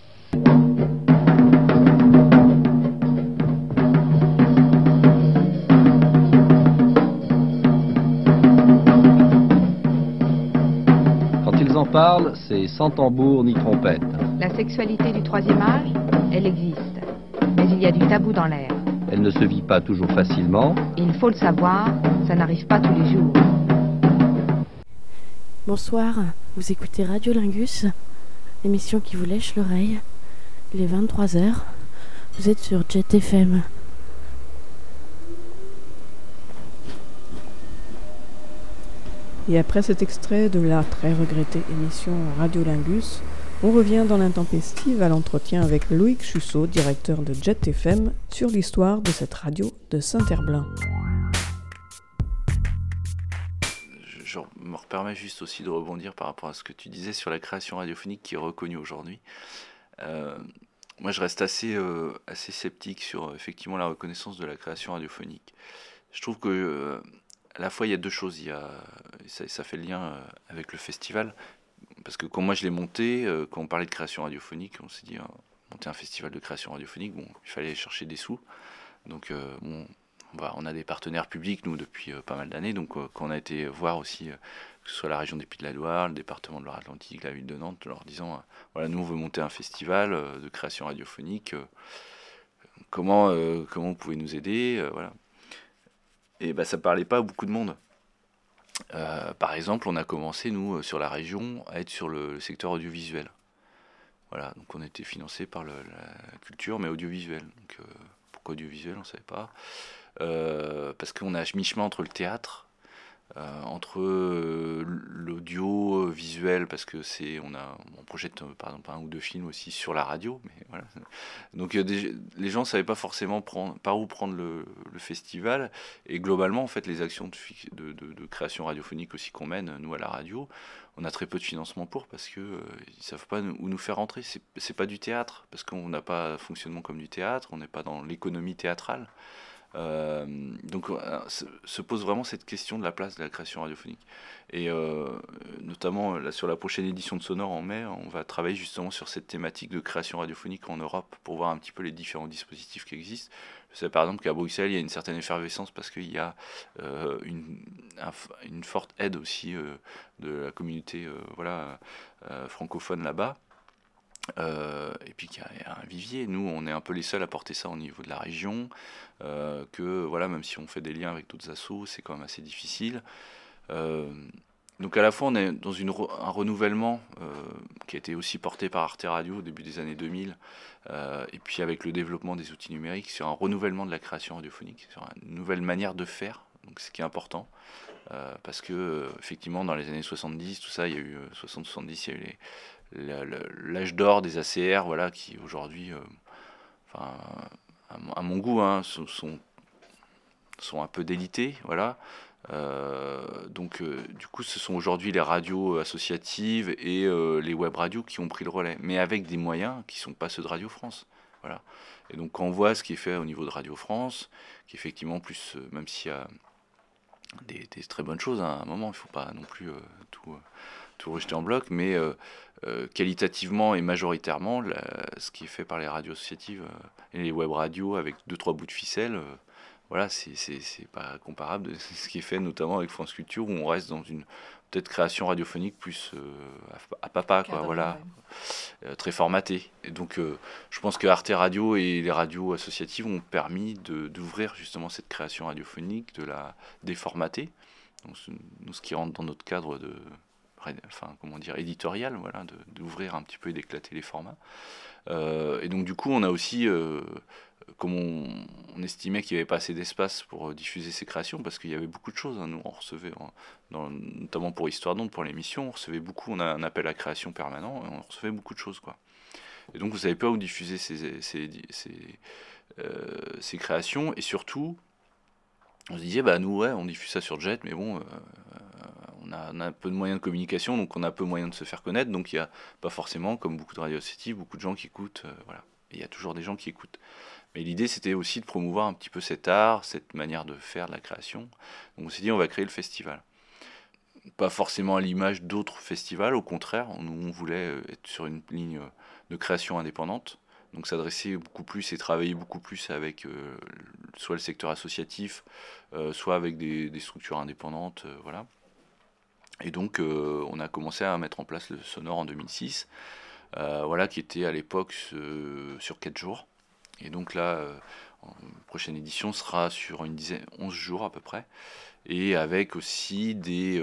Parle, c'est sans tambour ni trompette. La sexualité du troisième âge, elle existe. Mais il y a du tabou dans l'air. Elle ne se vit pas toujours facilement. Il faut le savoir, ça n'arrive pas tous les jours. Bonsoir, vous écoutez Radio Lingus, l'émission qui vous lèche l'oreille. Il est 23h, vous êtes sur Jet FM. Et après cet extrait de la très regrettée émission Radio Lingus, on revient dans l'intempestive à l'entretien avec Loïc Chussot, directeur de Jet FM, sur l'histoire de cette radio de Saint-Herblain. Je me permets juste aussi de rebondir par rapport à ce que tu disais sur la création radiophonique qui est reconnue aujourd'hui. Moi, je reste assez sceptique sur effectivement la reconnaissance de la création radiophonique. Je trouve que à la fois, il y a deux choses. Ça fait le lien avec le festival. Parce que quand moi je l'ai monté, quand on parlait de création radiophonique, on s'est dit, monter un festival de création radiophonique, bon, il fallait chercher des sous. Donc, on a des partenaires publics, nous, depuis pas mal d'années. Donc, quand on a été voir aussi, que ce soit la région des Pays de la Loire, le département de Loire-Atlantique, la ville de Nantes, leur disant, voilà, nous, on veut monter un festival de création radiophonique. Comment vous pouvez nous aider, voilà. Et ça parlait pas à beaucoup de monde. Par exemple, on a commencé, nous, sur la région, à être sur le secteur audiovisuel. Voilà, donc on était financé par la culture, mais audiovisuel. Donc, pourquoi audiovisuel, on ne savait pas. Parce qu'on a mi-chemin entre le théâtre, entre l'audiovisuel, parce que on projette par exemple 1 ou 2 films aussi sur la radio, mais voilà. Donc les gens ne savaient pas forcément par où prendre le festival, et globalement en fait les actions de création radiophonique aussi qu'on mène nous à la radio, on a très peu de financement parce que ils savent pas où nous faire rentrer. C'est pas du théâtre, parce qu'on n'a pas un fonctionnement comme du théâtre, on n'est pas dans l'économie théâtrale. Donc se pose vraiment cette question de la place de la création radiophonique, et notamment là, sur la prochaine édition de Sonore en mai, on va travailler justement sur cette thématique de création radiophonique en Europe pour voir un petit peu les différents dispositifs qui existent. Je sais par exemple qu'à Bruxelles il y a une certaine effervescence parce qu'il y a une forte aide aussi de la communauté francophone là-bas. Et puis qu'il y a un vivier. Nous, on est un peu les seuls à porter ça au niveau de la région, que voilà, même si on fait des liens avec d'autres assos, c'est quand même assez difficile. Donc à la fois on est dans un renouvellement qui a été aussi porté par Arte Radio au début des années 2000, et puis avec le développement des outils numériques, sur un renouvellement de la création radiophonique, sur une nouvelle manière de faire, donc ce qui est important, parce que effectivement dans les années 70, tout ça, il y a eu 60-70, il y a eu l'âge d'or des ACR, voilà, qui aujourd'hui, à mon goût, hein, sont un peu délités, voilà. Donc du coup ce sont aujourd'hui les radios associatives et les web radios qui ont pris le relais, mais avec des moyens qui ne sont pas ceux de Radio France, voilà. Et donc quand on voit ce qui est fait au niveau de Radio France, qui effectivement plus, même s'il y a des très bonnes choses, hein, à un moment il ne faut pas non plus tout rejeter en bloc, mais qualitativement et majoritairement ce qui est fait par les radios associatives et les web radios avec 2-3 bouts de ficelle, voilà, c'est pas comparable de ce qui est fait notamment avec France Culture, où on reste dans une peut-être création radiophonique plus à papa, quoi, voilà, très formatée. Et donc je pense que Arte Radio et les radios associatives ont permis d'ouvrir justement cette création radiophonique, de la déformater, donc ce qui rentre dans notre cadre éditorial, voilà, d'ouvrir un petit peu et d'éclater les formats. Et donc du coup on a aussi comme on estimait qu'il n'y avait pas assez d'espace pour diffuser ces créations, parce qu'il y avait beaucoup de choses, hein. Nous on recevait, notamment pour Histoire d'onde, pour l'émission, on recevait beaucoup, on a un appel à création permanent, et on recevait beaucoup de choses, quoi. Et donc vous savez pas où diffuser ces créations, et surtout on se disait, nous ouais, on diffuse ça sur Jet, mais bon, on a un peu de moyens de communication, donc on a peu de moyens de se faire connaître, donc il n'y a pas forcément, comme beaucoup de radios associatives, beaucoup de gens qui écoutent, voilà. Et il y a toujours des gens qui écoutent. Mais l'idée, c'était aussi de promouvoir un petit peu cet art, cette manière de faire de la création. Donc on s'est dit, on va créer le festival. Pas forcément à l'image d'autres festivals, au contraire, on voulait être sur une ligne de création indépendante, donc s'adresser beaucoup plus et travailler beaucoup plus avec soit le secteur associatif, soit avec des structures indépendantes, voilà. Et donc on a commencé à mettre en place le Sonore en 2006, voilà, qui était à l'époque sur 4 jours. Et donc là, en prochaine édition sera sur 11 jours à peu près, et avec aussi des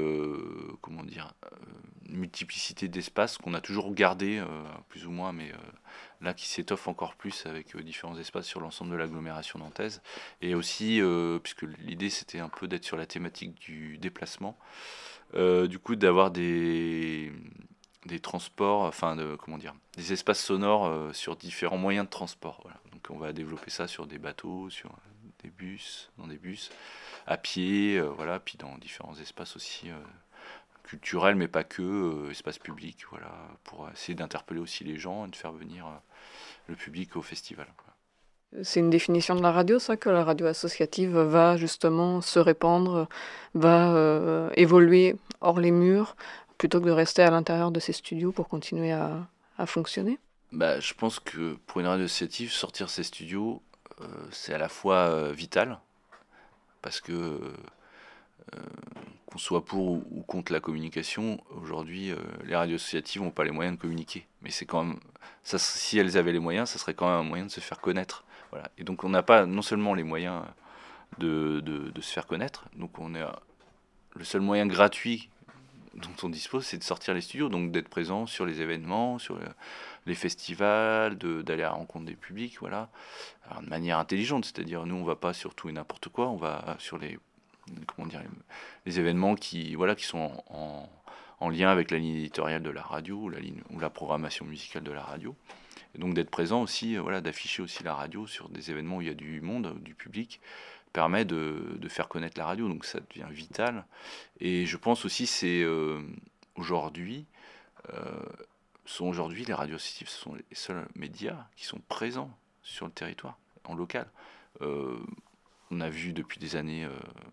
multiplicité d'espaces qu'on a toujours gardé plus ou moins, mais là qui s'étoffe encore plus avec différents espaces sur l'ensemble de l'agglomération nantaise, et aussi puisque l'idée c'était un peu d'être sur la thématique du déplacement, du coup d'avoir des transports, des espaces sonores sur différents moyens de transport, voilà. Donc on va développer ça sur des bateaux, sur dans des bus, à pied, voilà, puis dans différents espaces aussi culturels, mais pas que, espaces publics, voilà, pour essayer d'interpeller aussi les gens et de faire venir le public au festival, quoi. C'est une définition de la radio, ça, que la radio associative va justement se répandre, va évoluer hors les murs, plutôt que de rester à l'intérieur de ces studios pour continuer à fonctionner? Je pense que pour une radio associative, sortir ses studios, c'est à la fois vital, parce que qu'on soit pour ou contre la communication, aujourd'hui, les radios associatives n'ont pas les moyens de communiquer. Mais c'est quand même, ça, si elles avaient les moyens, ça serait quand même un moyen de se faire connaître. Voilà. Et donc on n'a pas non seulement les moyens de se faire connaître, donc on est le seul moyen gratuit dont on dispose, c'est de sortir les studios, donc d'être présent sur les événements, sur les festivals, d'aller à la rencontre des publics, voilà. Alors, de manière intelligente, c'est-à-dire nous on va pas sur tout et n'importe quoi, on va sur les événements qui sont en lien avec la ligne éditoriale de la radio, ou la programmation musicale de la radio. Et donc d'être présent aussi, voilà, d'afficher aussi la radio sur des événements où il y a du monde, du public, permet de faire connaître la radio, donc ça devient vital. Et je pense aussi c'est aujourd'hui les radios associatives, ce sont les seuls médias qui sont présents sur le territoire, en local. On a vu depuis des années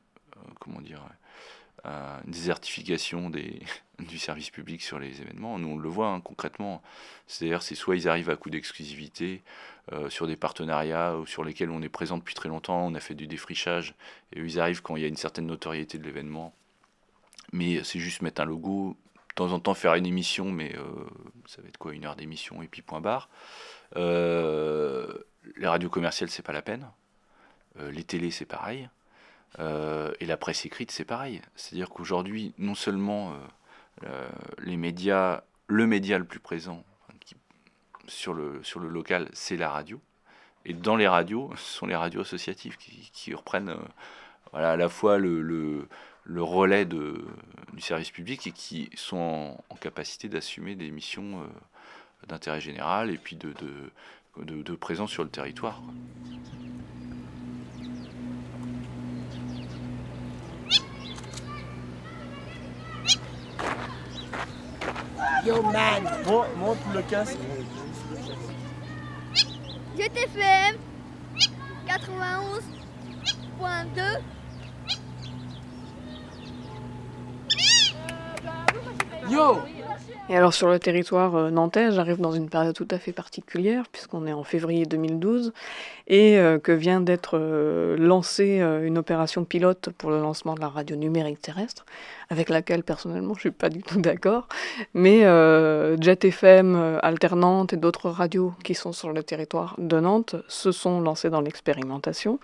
une désertification du service public sur les événements. Nous on le voit, hein, concrètement, c'est-à-dire c'est soit ils arrivent à coup d'exclusivité sur des partenariats sur lesquels on est présent depuis très longtemps, on a fait du défrichage, et ils arrivent quand il y a une certaine notoriété de l'événement, mais c'est juste mettre un logo, de temps en temps faire une émission, mais ça va être quoi, 1 heure d'émission et puis point barre. Les radios commerciales, c'est pas la peine. Les télés, c'est pareil. Et la presse écrite, c'est pareil. C'est-à-dire qu'aujourd'hui, non seulement les médias, le média le plus présent sur le local, c'est la radio. Et dans les radios, ce sont les radios associatives qui reprennent à la fois le relais du service public et qui sont en capacité d'assumer des missions d'intérêt général et puis de présence sur le territoire. Yo man, monte le casque. JTFM 91.2. Yo! Et alors sur le territoire nantais, j'arrive dans une période tout à fait particulière, puisqu'on est en février 2012, et que vient d'être lancée une opération pilote pour le lancement de la radio numérique terrestre, avec laquelle personnellement je ne suis pas du tout d'accord, mais Jet FM, Alternante et d'autres radios qui sont sur le territoire de Nantes se sont lancées dans l'expérimentation.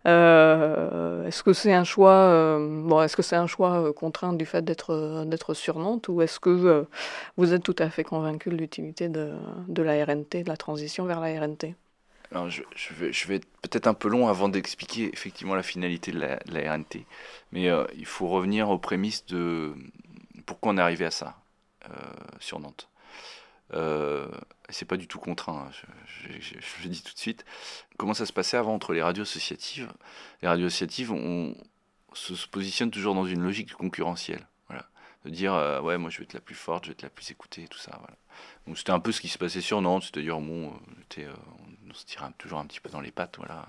Est-ce que c'est un choix contraint du fait d'être sur Nantes, ou est-ce que vous êtes tout à fait convaincu de l'utilité de la RNT, de la transition vers la RNT? Alors je vais être peut-être un peu long avant d'expliquer effectivement la finalité de la RNT, mais il faut revenir aux prémices de pourquoi on est arrivé à ça sur Nantes. C'est pas du tout contraint, je le dis tout de suite. Comment ça se passait avant entre les radios associatives? Les radios associatives, on se positionne toujours dans une logique concurrentielle. Voilà. De dire, ouais, moi je vais être la plus forte, je vais être la plus écoutée, tout ça. Voilà. Donc c'était un peu ce qui se passait sur Nantes, c'est-à-dire, bon, on se tirait toujours un petit peu dans les pattes, voilà.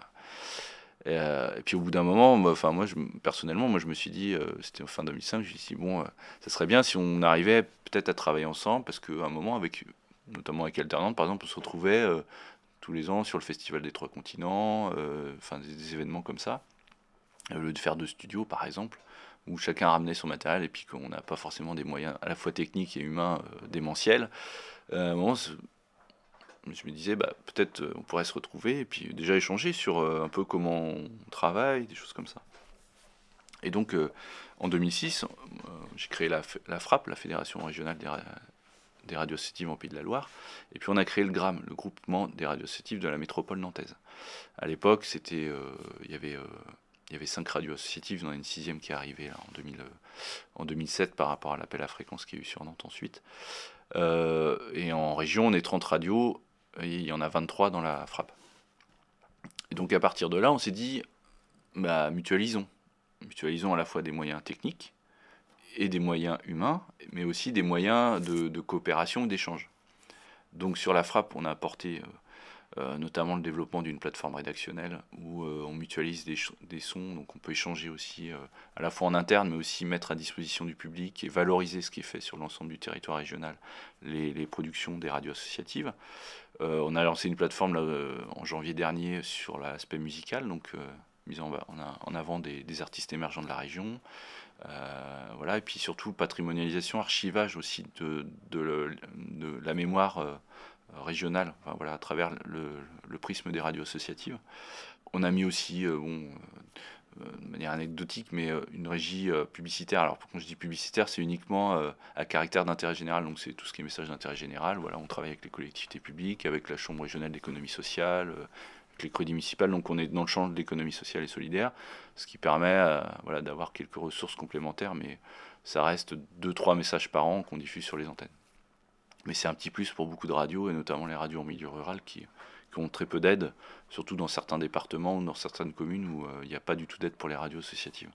Et puis au bout d'un moment, personnellement, je me suis dit, c'était en fin 2005, je me suis dit, bon, ça serait bien si on arrivait peut-être à travailler ensemble, parce qu'à un moment, notamment avec Alternante, par exemple, on se retrouvait tous les ans sur le Festival des Trois Continents, des événements comme ça, au lieu de faire 2 studios, par exemple, où chacun ramenait son matériel, et puis qu'on n'a pas forcément des moyens à la fois techniques et humains démentiels. À un moment, je me disais, peut-être on pourrait se retrouver et puis déjà échanger sur un peu comment on travaille, des choses comme ça. Et donc, en 2006, j'ai créé la FRAP, la Fédération régionale des radios associatives en Pays de la Loire, et puis on a créé le GRAM, le groupement des radios associatives de la métropole nantaise. À l'époque, il y avait 5 radios associatives, il y en a une 6e qui est arrivée là, en 2007 par rapport à l'appel à fréquence qu'il y a eu sur Nantes ensuite. Et en région, on est 30 radios, et il y en a 23 dans la FRAP. Et donc à partir de là, on s'est dit, mutualisons à la fois des moyens techniques et des moyens humains, mais aussi des moyens de coopération et d'échange. Donc sur la FRAP, on a apporté notamment le développement d'une plateforme rédactionnelle où on mutualise des sons, donc on peut échanger aussi à la fois en interne, mais aussi mettre à disposition du public et valoriser ce qui est fait sur l'ensemble du territoire régional, les productions des radios associatives. On a lancé une plateforme en janvier dernier sur l'aspect musical, donc mise en avant des artistes émergents de la région. Voilà, et puis surtout patrimonialisation, archivage aussi de la mémoire régionale, à travers le prisme des radios associatives. On a mis aussi, de manière anecdotique, mais une régie publicitaire. Alors quand je dis publicitaire, c'est uniquement à caractère d'intérêt général, donc c'est tout ce qui est message d'intérêt général. Voilà, on travaille avec les collectivités publiques, avec la Chambre régionale d'économie sociale, avec les crédits municipaux, donc on est dans le champ de l'économie sociale et solidaire, ce qui permet d'avoir quelques ressources complémentaires, mais ça reste 2-3 messages par an qu'on diffuse sur les antennes. Mais c'est un petit plus pour beaucoup de radios, et notamment les radios en milieu rural qui ont très peu d'aide, surtout dans certains départements ou dans certaines communes où il n'y a pas du tout d'aide pour les radios associatives.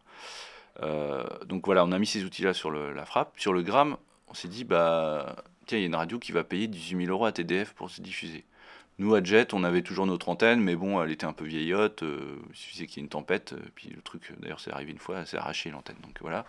Donc voilà, on a mis ces outils-là sur la FRAP. Sur le GRAM, on s'est dit, tiens, il y a une radio qui va payer 18 000 € à TDF pour se diffuser. Nous, à Jet, on avait toujours notre antenne, mais bon, elle était un peu vieillotte, il suffisait qu'il y ait une tempête, puis le truc, d'ailleurs, c'est arrivé une fois, elle s'est arrachée l'antenne, donc voilà.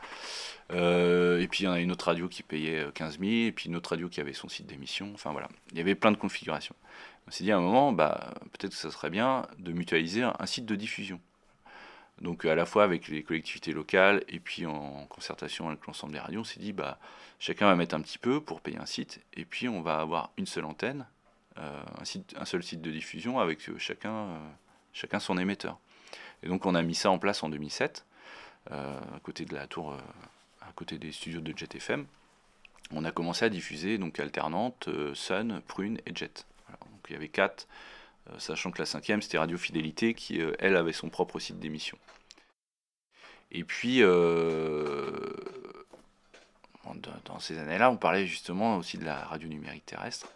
Et puis il y en a une autre radio qui payait 15 000, et puis une autre radio qui avait son site d'émission, enfin voilà. Il y avait plein de configurations. On s'est dit à un moment, peut-être que ça serait bien de mutualiser un site de diffusion. Donc à la fois avec les collectivités locales, et puis en concertation avec l'ensemble des radios, on s'est dit, chacun va mettre un petit peu pour payer un site, et puis on va avoir une seule antenne, un seul site de diffusion avec chacun son émetteur. Et donc on a mis ça en place en 2007. à côté de la tour, à côté des studios de Jet FM. On a commencé à diffuser donc alternante, Sun, Prune et Jet. Voilà, donc il y avait 4, sachant que la 5e c'était Radio Fidélité qui elle avait son propre site d'émission. Et puis dans ces années-là, on parlait justement aussi de la radio numérique terrestre.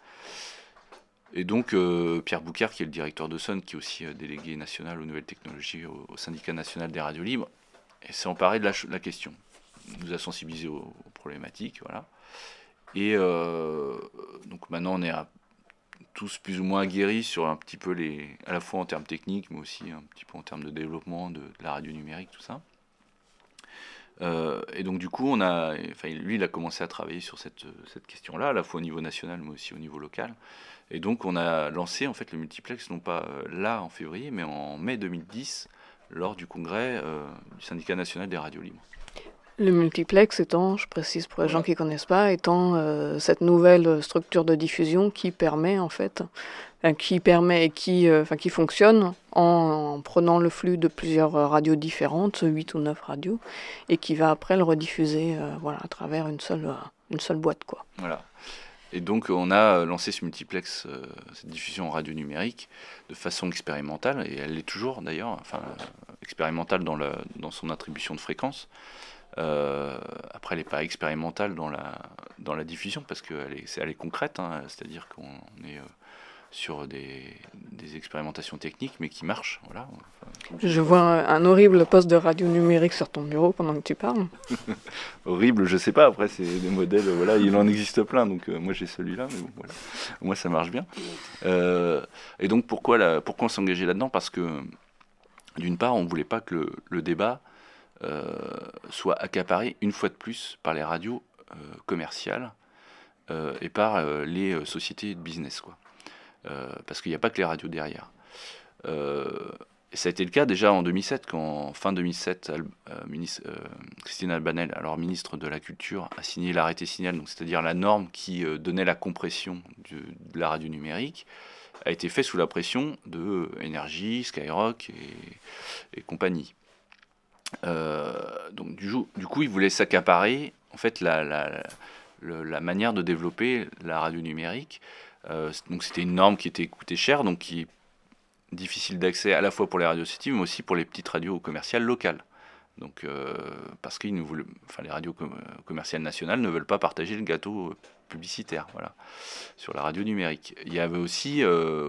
Et donc Pierre Boucard, qui est le directeur de Sun, qui est aussi délégué national aux nouvelles technologies au syndicat national des radios libres, et s'est emparé de la question. Il nous a sensibilisés aux problématiques, voilà. Et donc maintenant on est tous plus ou moins aguerris sur un petit peu à la fois en termes techniques, mais aussi un petit peu en termes de développement de la radio numérique, tout ça. Et donc du coup, lui, il a commencé à travailler sur cette question-là, à la fois au niveau national, mais aussi au niveau local. Et donc on a lancé en fait le multiplex, non pas là en février, mais en mai 2010, lors du congrès du syndicat national des radios libres. Le multiplex étant, je précise pour les gens qui ne connaissent pas, étant cette nouvelle structure de diffusion qui permet en fait, qui fonctionne en prenant le flux de plusieurs radios différentes, 8 ou 9 radios, et qui va après le rediffuser à travers une seule boîte, quoi. Voilà. Et donc on a lancé ce multiplex, cette diffusion en radio numérique, de façon expérimentale, et elle l'est toujours d'ailleurs, expérimentale dans son attribution de fréquence. Après, elle n'est pas expérimentale dans la diffusion parce qu'elle est concrète, hein, c'est-à-dire qu'on est sur des expérimentations techniques mais qui marchent. Voilà. Je vois un horrible poste de radio numérique sur ton bureau pendant que tu parles. Horrible, je sais pas, après c'est des modèles, voilà, il en existe plein, donc moi j'ai celui-là, mais bon, voilà. Moi ça marche bien. Et donc pourquoi on s'engageait là-dedans? Parce que d'une part on ne voulait pas que le débat soit accaparé une fois de plus par les radios commerciales et par les sociétés de business, quoi. Parce qu'il n'y a pas que les radios derrière. Et ça a été le cas déjà en 2007, quand fin 2007, Christine Albanel, alors ministre de la Culture, a signé l'arrêté signal, donc c'est-à-dire la norme qui donnait la compression de la radio numérique, a été fait sous la pression de Énergie, Skyrock et compagnie. Donc du coup, ils voulaient s'accaparer en fait la manière de développer la radio numérique. Donc c'était une norme qui coûtait cher, donc qui est difficile d'accès à la fois pour les radios associatives, mais aussi pour les petites radios commerciales locales. Donc parce qu'ils les radios commerciales nationales ne veulent pas partager le gâteau publicitaire, voilà, sur la radio numérique. Il y avait aussi,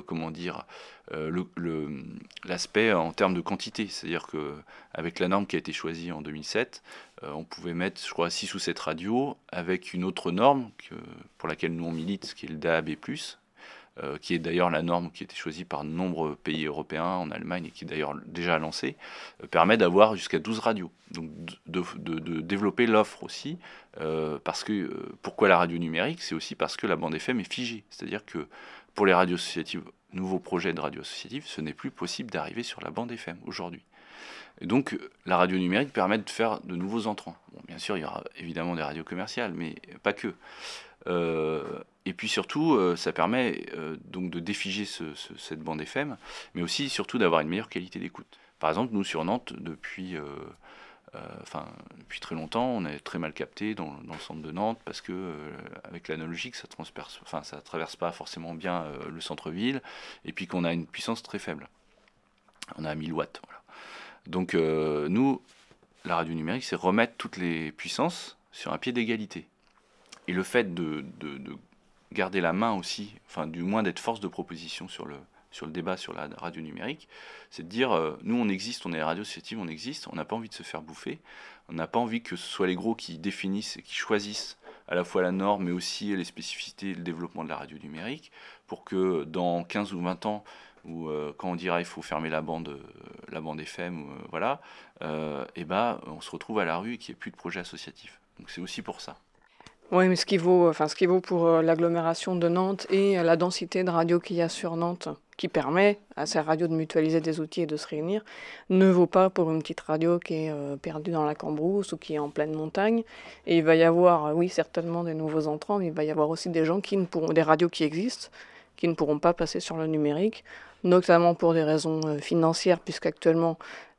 l'aspect en termes de quantité, c'est-à-dire qu'avec la norme qui a été choisie en 2007, on pouvait mettre, je crois, 6 ou 7 radios avec une autre norme pour laquelle nous on milite, qui est le DAB+, qui est d'ailleurs la norme qui a été choisie par de nombreux pays européens, en Allemagne, et qui est d'ailleurs déjà lancée, permet d'avoir jusqu'à 12 radios. Donc de développer l'offre aussi, parce que pourquoi la radio numérique? C'est aussi parce que la bande FM est figée. C'est-à-dire que pour les radios associatives, nouveaux projets de radios associatives, ce n'est plus possible d'arriver sur la bande FM aujourd'hui. Et donc la radio numérique permet de faire de nouveaux entrants. Bon, bien sûr, il y aura évidemment des radios commerciales, mais pas que. Et puis surtout, ça permet donc de défiger cette bande FM, mais aussi surtout d'avoir une meilleure qualité d'écoute. Par exemple, nous sur Nantes, depuis très longtemps, on est très mal capté dans le centre de Nantes parce que avec l'analogique, ça traverse pas forcément bien le centre-ville, et puis qu'on a une puissance très faible. On a 1000 watts. Voilà. Donc nous, la radio numérique, c'est remettre toutes les puissances sur un pied d'égalité. Et le fait de garder la main aussi, enfin du moins d'être force de proposition sur le débat sur la radio numérique, c'est de dire nous on existe, on est la radio associative, on existe, on n'a pas envie de se faire bouffer, on n'a pas envie que ce soit les gros qui définissent et qui choisissent à la fois la norme mais aussi les spécificités et le développement de la radio numérique, pour que dans 15 ou 20 ans, ou quand on dira il faut fermer la bande FM, on se retrouve à la rue et qu'il n'y ait plus de projet associatif. Donc c'est aussi pour ça. Oui, mais ce qui vaut pour l'agglomération de Nantes et la densité de radios qu'il y a sur Nantes, qui permet à ces radios de mutualiser des outils et de se réunir, ne vaut pas pour une petite radio qui est perdue dans la cambrousse ou qui est en pleine montagne. Et il va y avoir, oui, certainement des nouveaux entrants, mais il va y avoir aussi des gens des radios qui existent, qui ne pourront pas passer sur le numérique, notamment pour des raisons financières, puisqu'actuellement,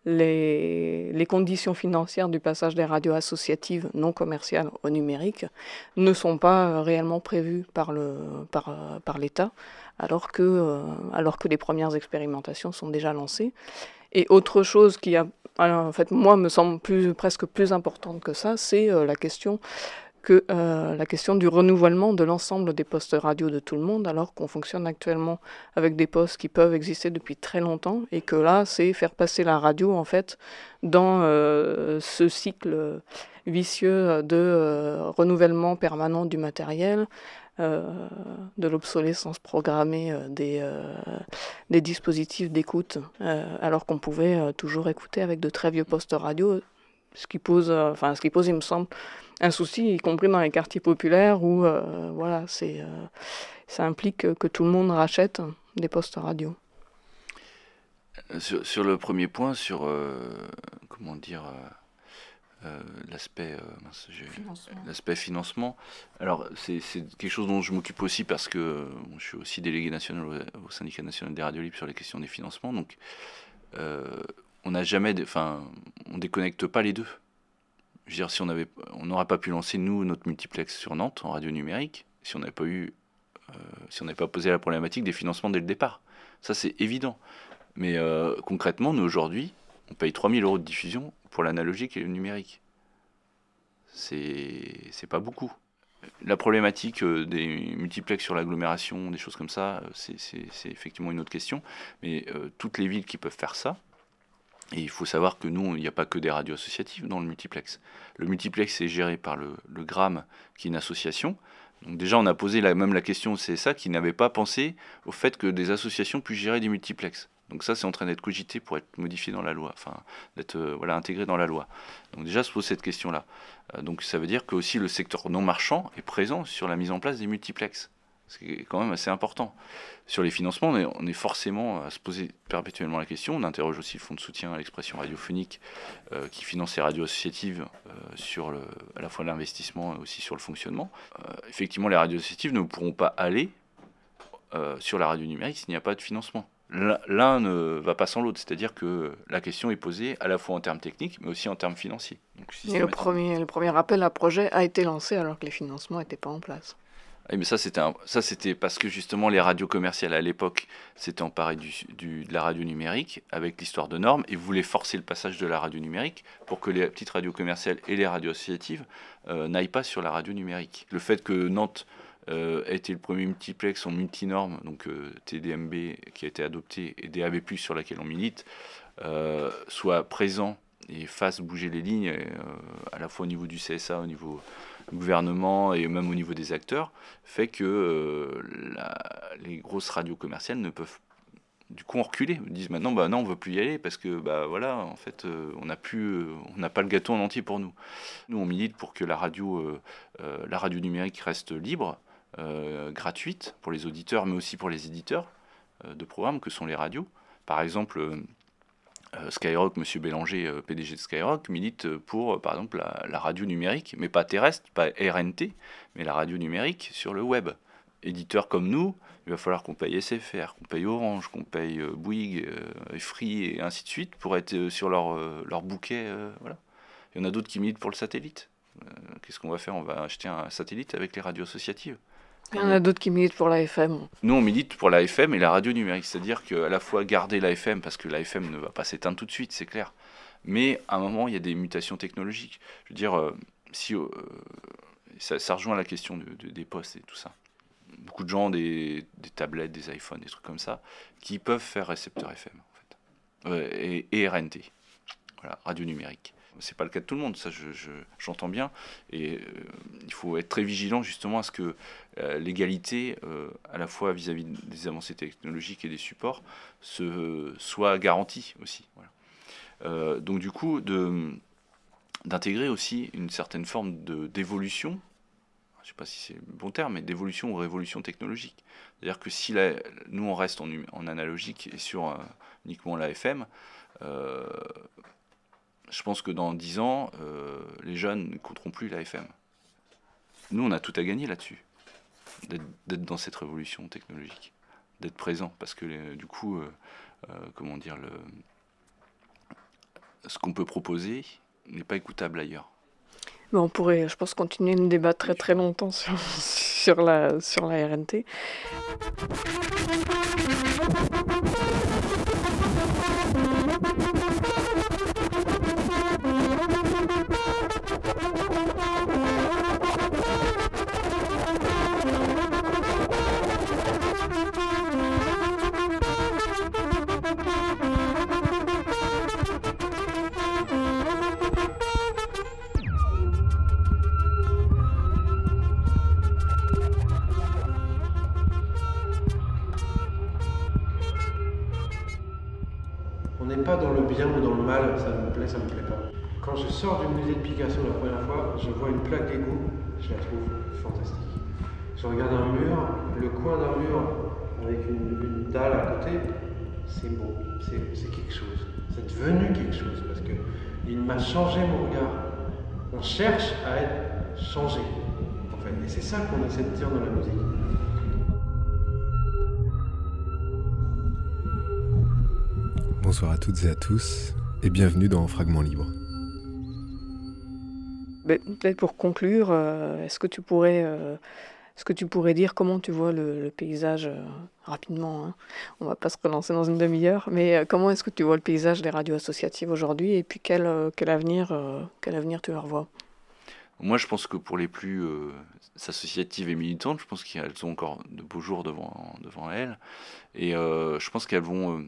les conditions financières du passage des radios associatives non commerciales au numérique ne sont pas réellement prévues par l'État, alors que les premières expérimentations sont déjà lancées. Et autre chose qui en fait, moi, me semble presque plus importante que ça, c'est la question du renouvellement de l'ensemble des postes radio de tout le monde, alors qu'on fonctionne actuellement avec des postes qui peuvent exister depuis très longtemps, et que là, c'est faire passer la radio, en fait, dans ce cycle vicieux de renouvellement permanent du matériel, de l'obsolescence programmée des dispositifs d'écoute, alors qu'on pouvait toujours écouter avec de très vieux postes radio, ce qui pose, il me semble, un souci, y compris dans les quartiers populaires où ça implique que tout le monde rachète des postes radio. Sur le premier point, sur l'aspect financement. Alors c'est quelque chose dont je m'occupe aussi parce que je suis aussi délégué national au syndicat national des radios libres sur les questions des financements. Donc on n'a jamais, on déconnecte pas les deux. Je veux dire, on n'aurait pas pu lancer notre multiplex sur Nantes en radio numérique si on n'avait pas posé la problématique des financements dès le départ. Ça c'est évident. Mais concrètement, nous aujourd'hui, on paye 3 000 € de diffusion pour l'analogique et le numérique. C'est pas beaucoup. La problématique des multiplex sur l'agglomération, des choses comme ça, c'est effectivement une autre question. Mais toutes les villes qui peuvent faire ça, et il faut savoir que nous, il n'y a pas que des radios associatives dans le multiplex. Le multiplex est géré par le GRAM, qui est une association. Donc déjà, on a posé la question au CSA qui n'avait pas pensé au fait que des associations puissent gérer des multiplex. Donc ça, c'est en train d'être cogité pour être modifié dans la loi, d'être intégré dans la loi. Donc déjà, se pose cette question-là. Donc ça veut dire que aussi le secteur non marchand est présent sur la mise en place des multiplex. C'est quand même assez important. Sur les financements, on est forcément à se poser perpétuellement la question. On interroge aussi le fonds de soutien à l'expression radiophonique qui finance les radios associatives sur à la fois l'investissement et aussi sur le fonctionnement. Effectivement, les radios associatives ne pourront pas aller sur la radio numérique s'il n'y a pas de financement. L'un ne va pas sans l'autre, c'est-à-dire que la question est posée à la fois en termes techniques, mais aussi en termes financiers. Donc, et le premier appel à projet a été lancé alors que les financements n'étaient pas en place. Oui, mais ça c'était parce que justement les radios commerciales à l'époque s'étaient emparées de la radio numérique avec l'histoire de normes et voulaient forcer le passage de la radio numérique pour que les petites radios commerciales et les radios associatives n'aillent pas sur la radio numérique. Le fait que Nantes a été le premier multiplex en multinorme, donc TDMB qui a été adopté et DAB+, sur laquelle on milite, soit présent et fasse bouger les lignes à la fois au niveau du CSA, au niveau du gouvernement et même au niveau des acteurs, fait que les grosses radios commerciales ne peuvent du coup reculer. Ils disent maintenant non, on veut plus y aller parce que en fait on n'a pas le gâteau en entier pour nous. Nous on milite pour que la radio numérique reste libre, gratuite pour les auditeurs mais aussi pour les éditeurs de programmes que sont les radios. Par exemple Skyrock, M. Bélanger, PDG de Skyrock, milite pour, par exemple, la radio numérique, mais pas terrestre, pas RNT, mais la radio numérique sur le web. Éditeurs comme nous, il va falloir qu'on paye SFR, qu'on paye Orange, qu'on paye Bouygues, Free et ainsi de suite pour être sur leur bouquet. Voilà. Il y en a d'autres qui militent pour le satellite. Qu'est-ce qu'on va faire ? On va acheter un satellite avec les radios associatives. Il y en a d'autres qui militent pour la FM. Nous, on milite pour la FM et la radio numérique. C'est-à-dire qu'à la fois garder la FM, parce que la FM ne va pas s'éteindre tout de suite, c'est clair. Mais à un moment, il y a des mutations technologiques. Je veux dire, ça rejoint la question des postes et tout ça. Beaucoup de gens ont des tablettes, des iPhones, des trucs comme ça, qui peuvent faire récepteur FM, en fait. Et RNT. Voilà, radio numérique. C'est pas le cas de tout le monde, ça j'entends bien. Et il faut être très vigilant justement à ce que l'égalité, à la fois vis-à-vis des avancées technologiques et des supports, soit garantie aussi. Voilà. Donc du coup, d'intégrer aussi une certaine forme d'évolution, je ne sais pas si c'est le bon terme, mais d'évolution ou révolution technologique. C'est-à-dire que si nous on reste en analogique et sur uniquement la FM, je pense que dans 10 ans, les jeunes n'écouteront plus la FM. Nous, on a tout à gagner là-dessus, d'être dans cette révolution technologique, d'être présent, parce que du coup, ce qu'on peut proposer n'est pas écoutable ailleurs. On pourrait, je pense, continuer le débat très très longtemps sur la RNT. On n'est pas dans le bien ou dans le mal, ça me plaît pas. Quand je sors du musée de Picasso la première fois, je vois une plaque d'égout, je la trouve fantastique. Je regarde un mur, le coin d'un mur avec une dalle à côté, c'est beau, c'est quelque chose. C'est devenu quelque chose parce que il m'a changé mon regard. On cherche à être changé, en fait. Et c'est ça qu'on essaie de dire dans la musique. Bonsoir à toutes et à tous, et bienvenue dans Fragments Libres. Peut-être pour conclure, est-ce que tu pourrais dire comment tu vois le paysage rapidement, hein. On va pas se relancer dans une demi-heure, mais comment est-ce que tu vois le paysage des radios associatives aujourd'hui, et puis quel avenir tu leur vois? Moi, je pense que pour les plus associatives et militantes, je pense qu'elles ont encore de beaux jours devant elles, et je pense qu'elles vont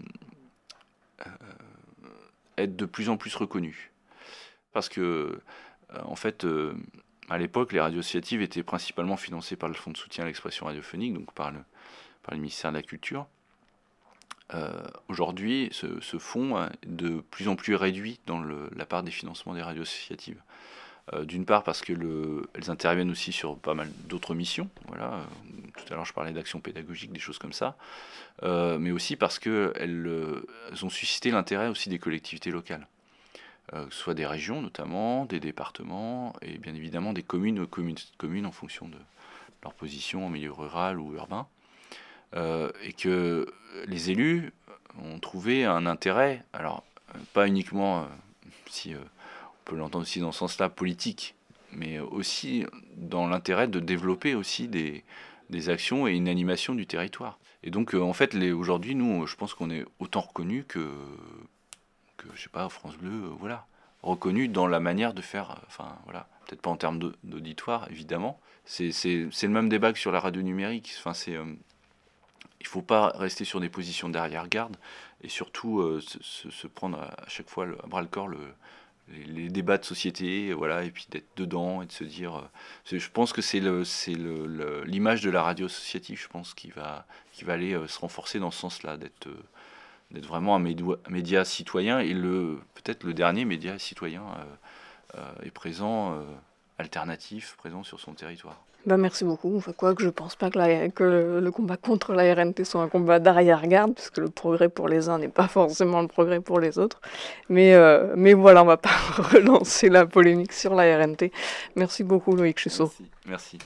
être de plus en plus reconnues. Parce que, en fait, à l'époque, les radios associatives étaient principalement financées par le Fonds de soutien à l'expression radiophonique, donc par le ministère de la Culture. Aujourd'hui, ce fonds est de plus en plus réduit dans la part des financements des radios associatives. D'une part parce qu'elles interviennent aussi sur pas mal d'autres missions. Voilà. Tout à l'heure, je parlais d'action pédagogique, des choses comme ça. Mais aussi parce qu'elles ont suscité l'intérêt aussi des collectivités locales. Que ce soit des régions notamment, des départements et bien évidemment des communes en fonction de leur position en milieu rural ou urbain. Et que les élus ont trouvé un intérêt, alors pas uniquement si... on peut l'entendre aussi dans ce sens-là, politique, mais aussi dans l'intérêt de développer aussi des actions et une animation du territoire. Et donc, en fait, aujourd'hui, nous, je pense qu'on est autant reconnus que je sais pas, France Bleu, voilà, reconnus dans la manière de faire, enfin, voilà, peut-être pas en termes d'auditoire, évidemment. C'est le même débat que sur la radio numérique. Enfin, il faut pas rester sur des positions d'arrière-garde et surtout se prendre à chaque fois à bras-le-corps les débats de société, voilà, et puis d'être dedans et de se dire... je pense que c'est l'image de la radio associative, je pense, qui va aller se renforcer dans ce sens-là, d'être vraiment un média citoyen, et peut-être le dernier média citoyen est présent, alternatif, présent sur son territoire. Merci beaucoup. Enfin, quoique je pense pas que le combat contre la RNT soit un combat d'arrière-garde, puisque le progrès pour les uns n'est pas forcément le progrès pour les autres. Mais voilà, on va pas relancer la polémique sur la RNT. Merci beaucoup, Loïc Chusso. Merci.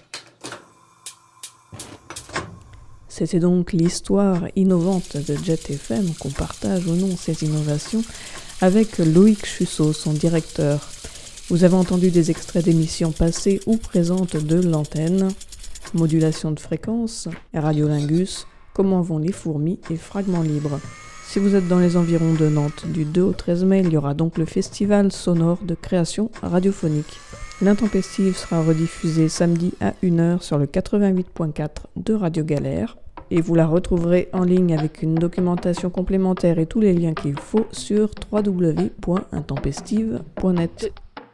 C'était donc l'histoire innovante de Jet FM, qu'on partage ou non ces innovations, avec Loïc Chusso, son directeur. Vous avez entendu des extraits d'émissions passées ou présentes de l'antenne, Modulation de fréquence, Radio Lingus, Comment vont les fourmis et Fragments libres. Si vous êtes dans les environs de Nantes, du 2 au 13 mai, il y aura donc le festival sonore de création radiophonique. L'intempestive sera rediffusée samedi à 1h sur le 88.4 de Radio Galère. Et vous la retrouverez en ligne avec une documentation complémentaire et tous les liens qu'il faut sur www.intempestive.net.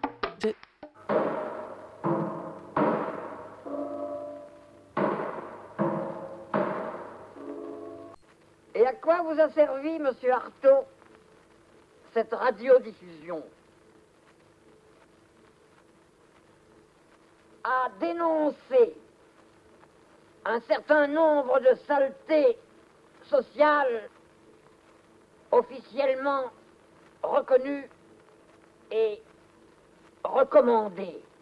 Et à quoi vous a servi, monsieur Artaud, cette radiodiffusion? À dénoncer un certain nombre de saletés sociales officiellement reconnues et recommandées.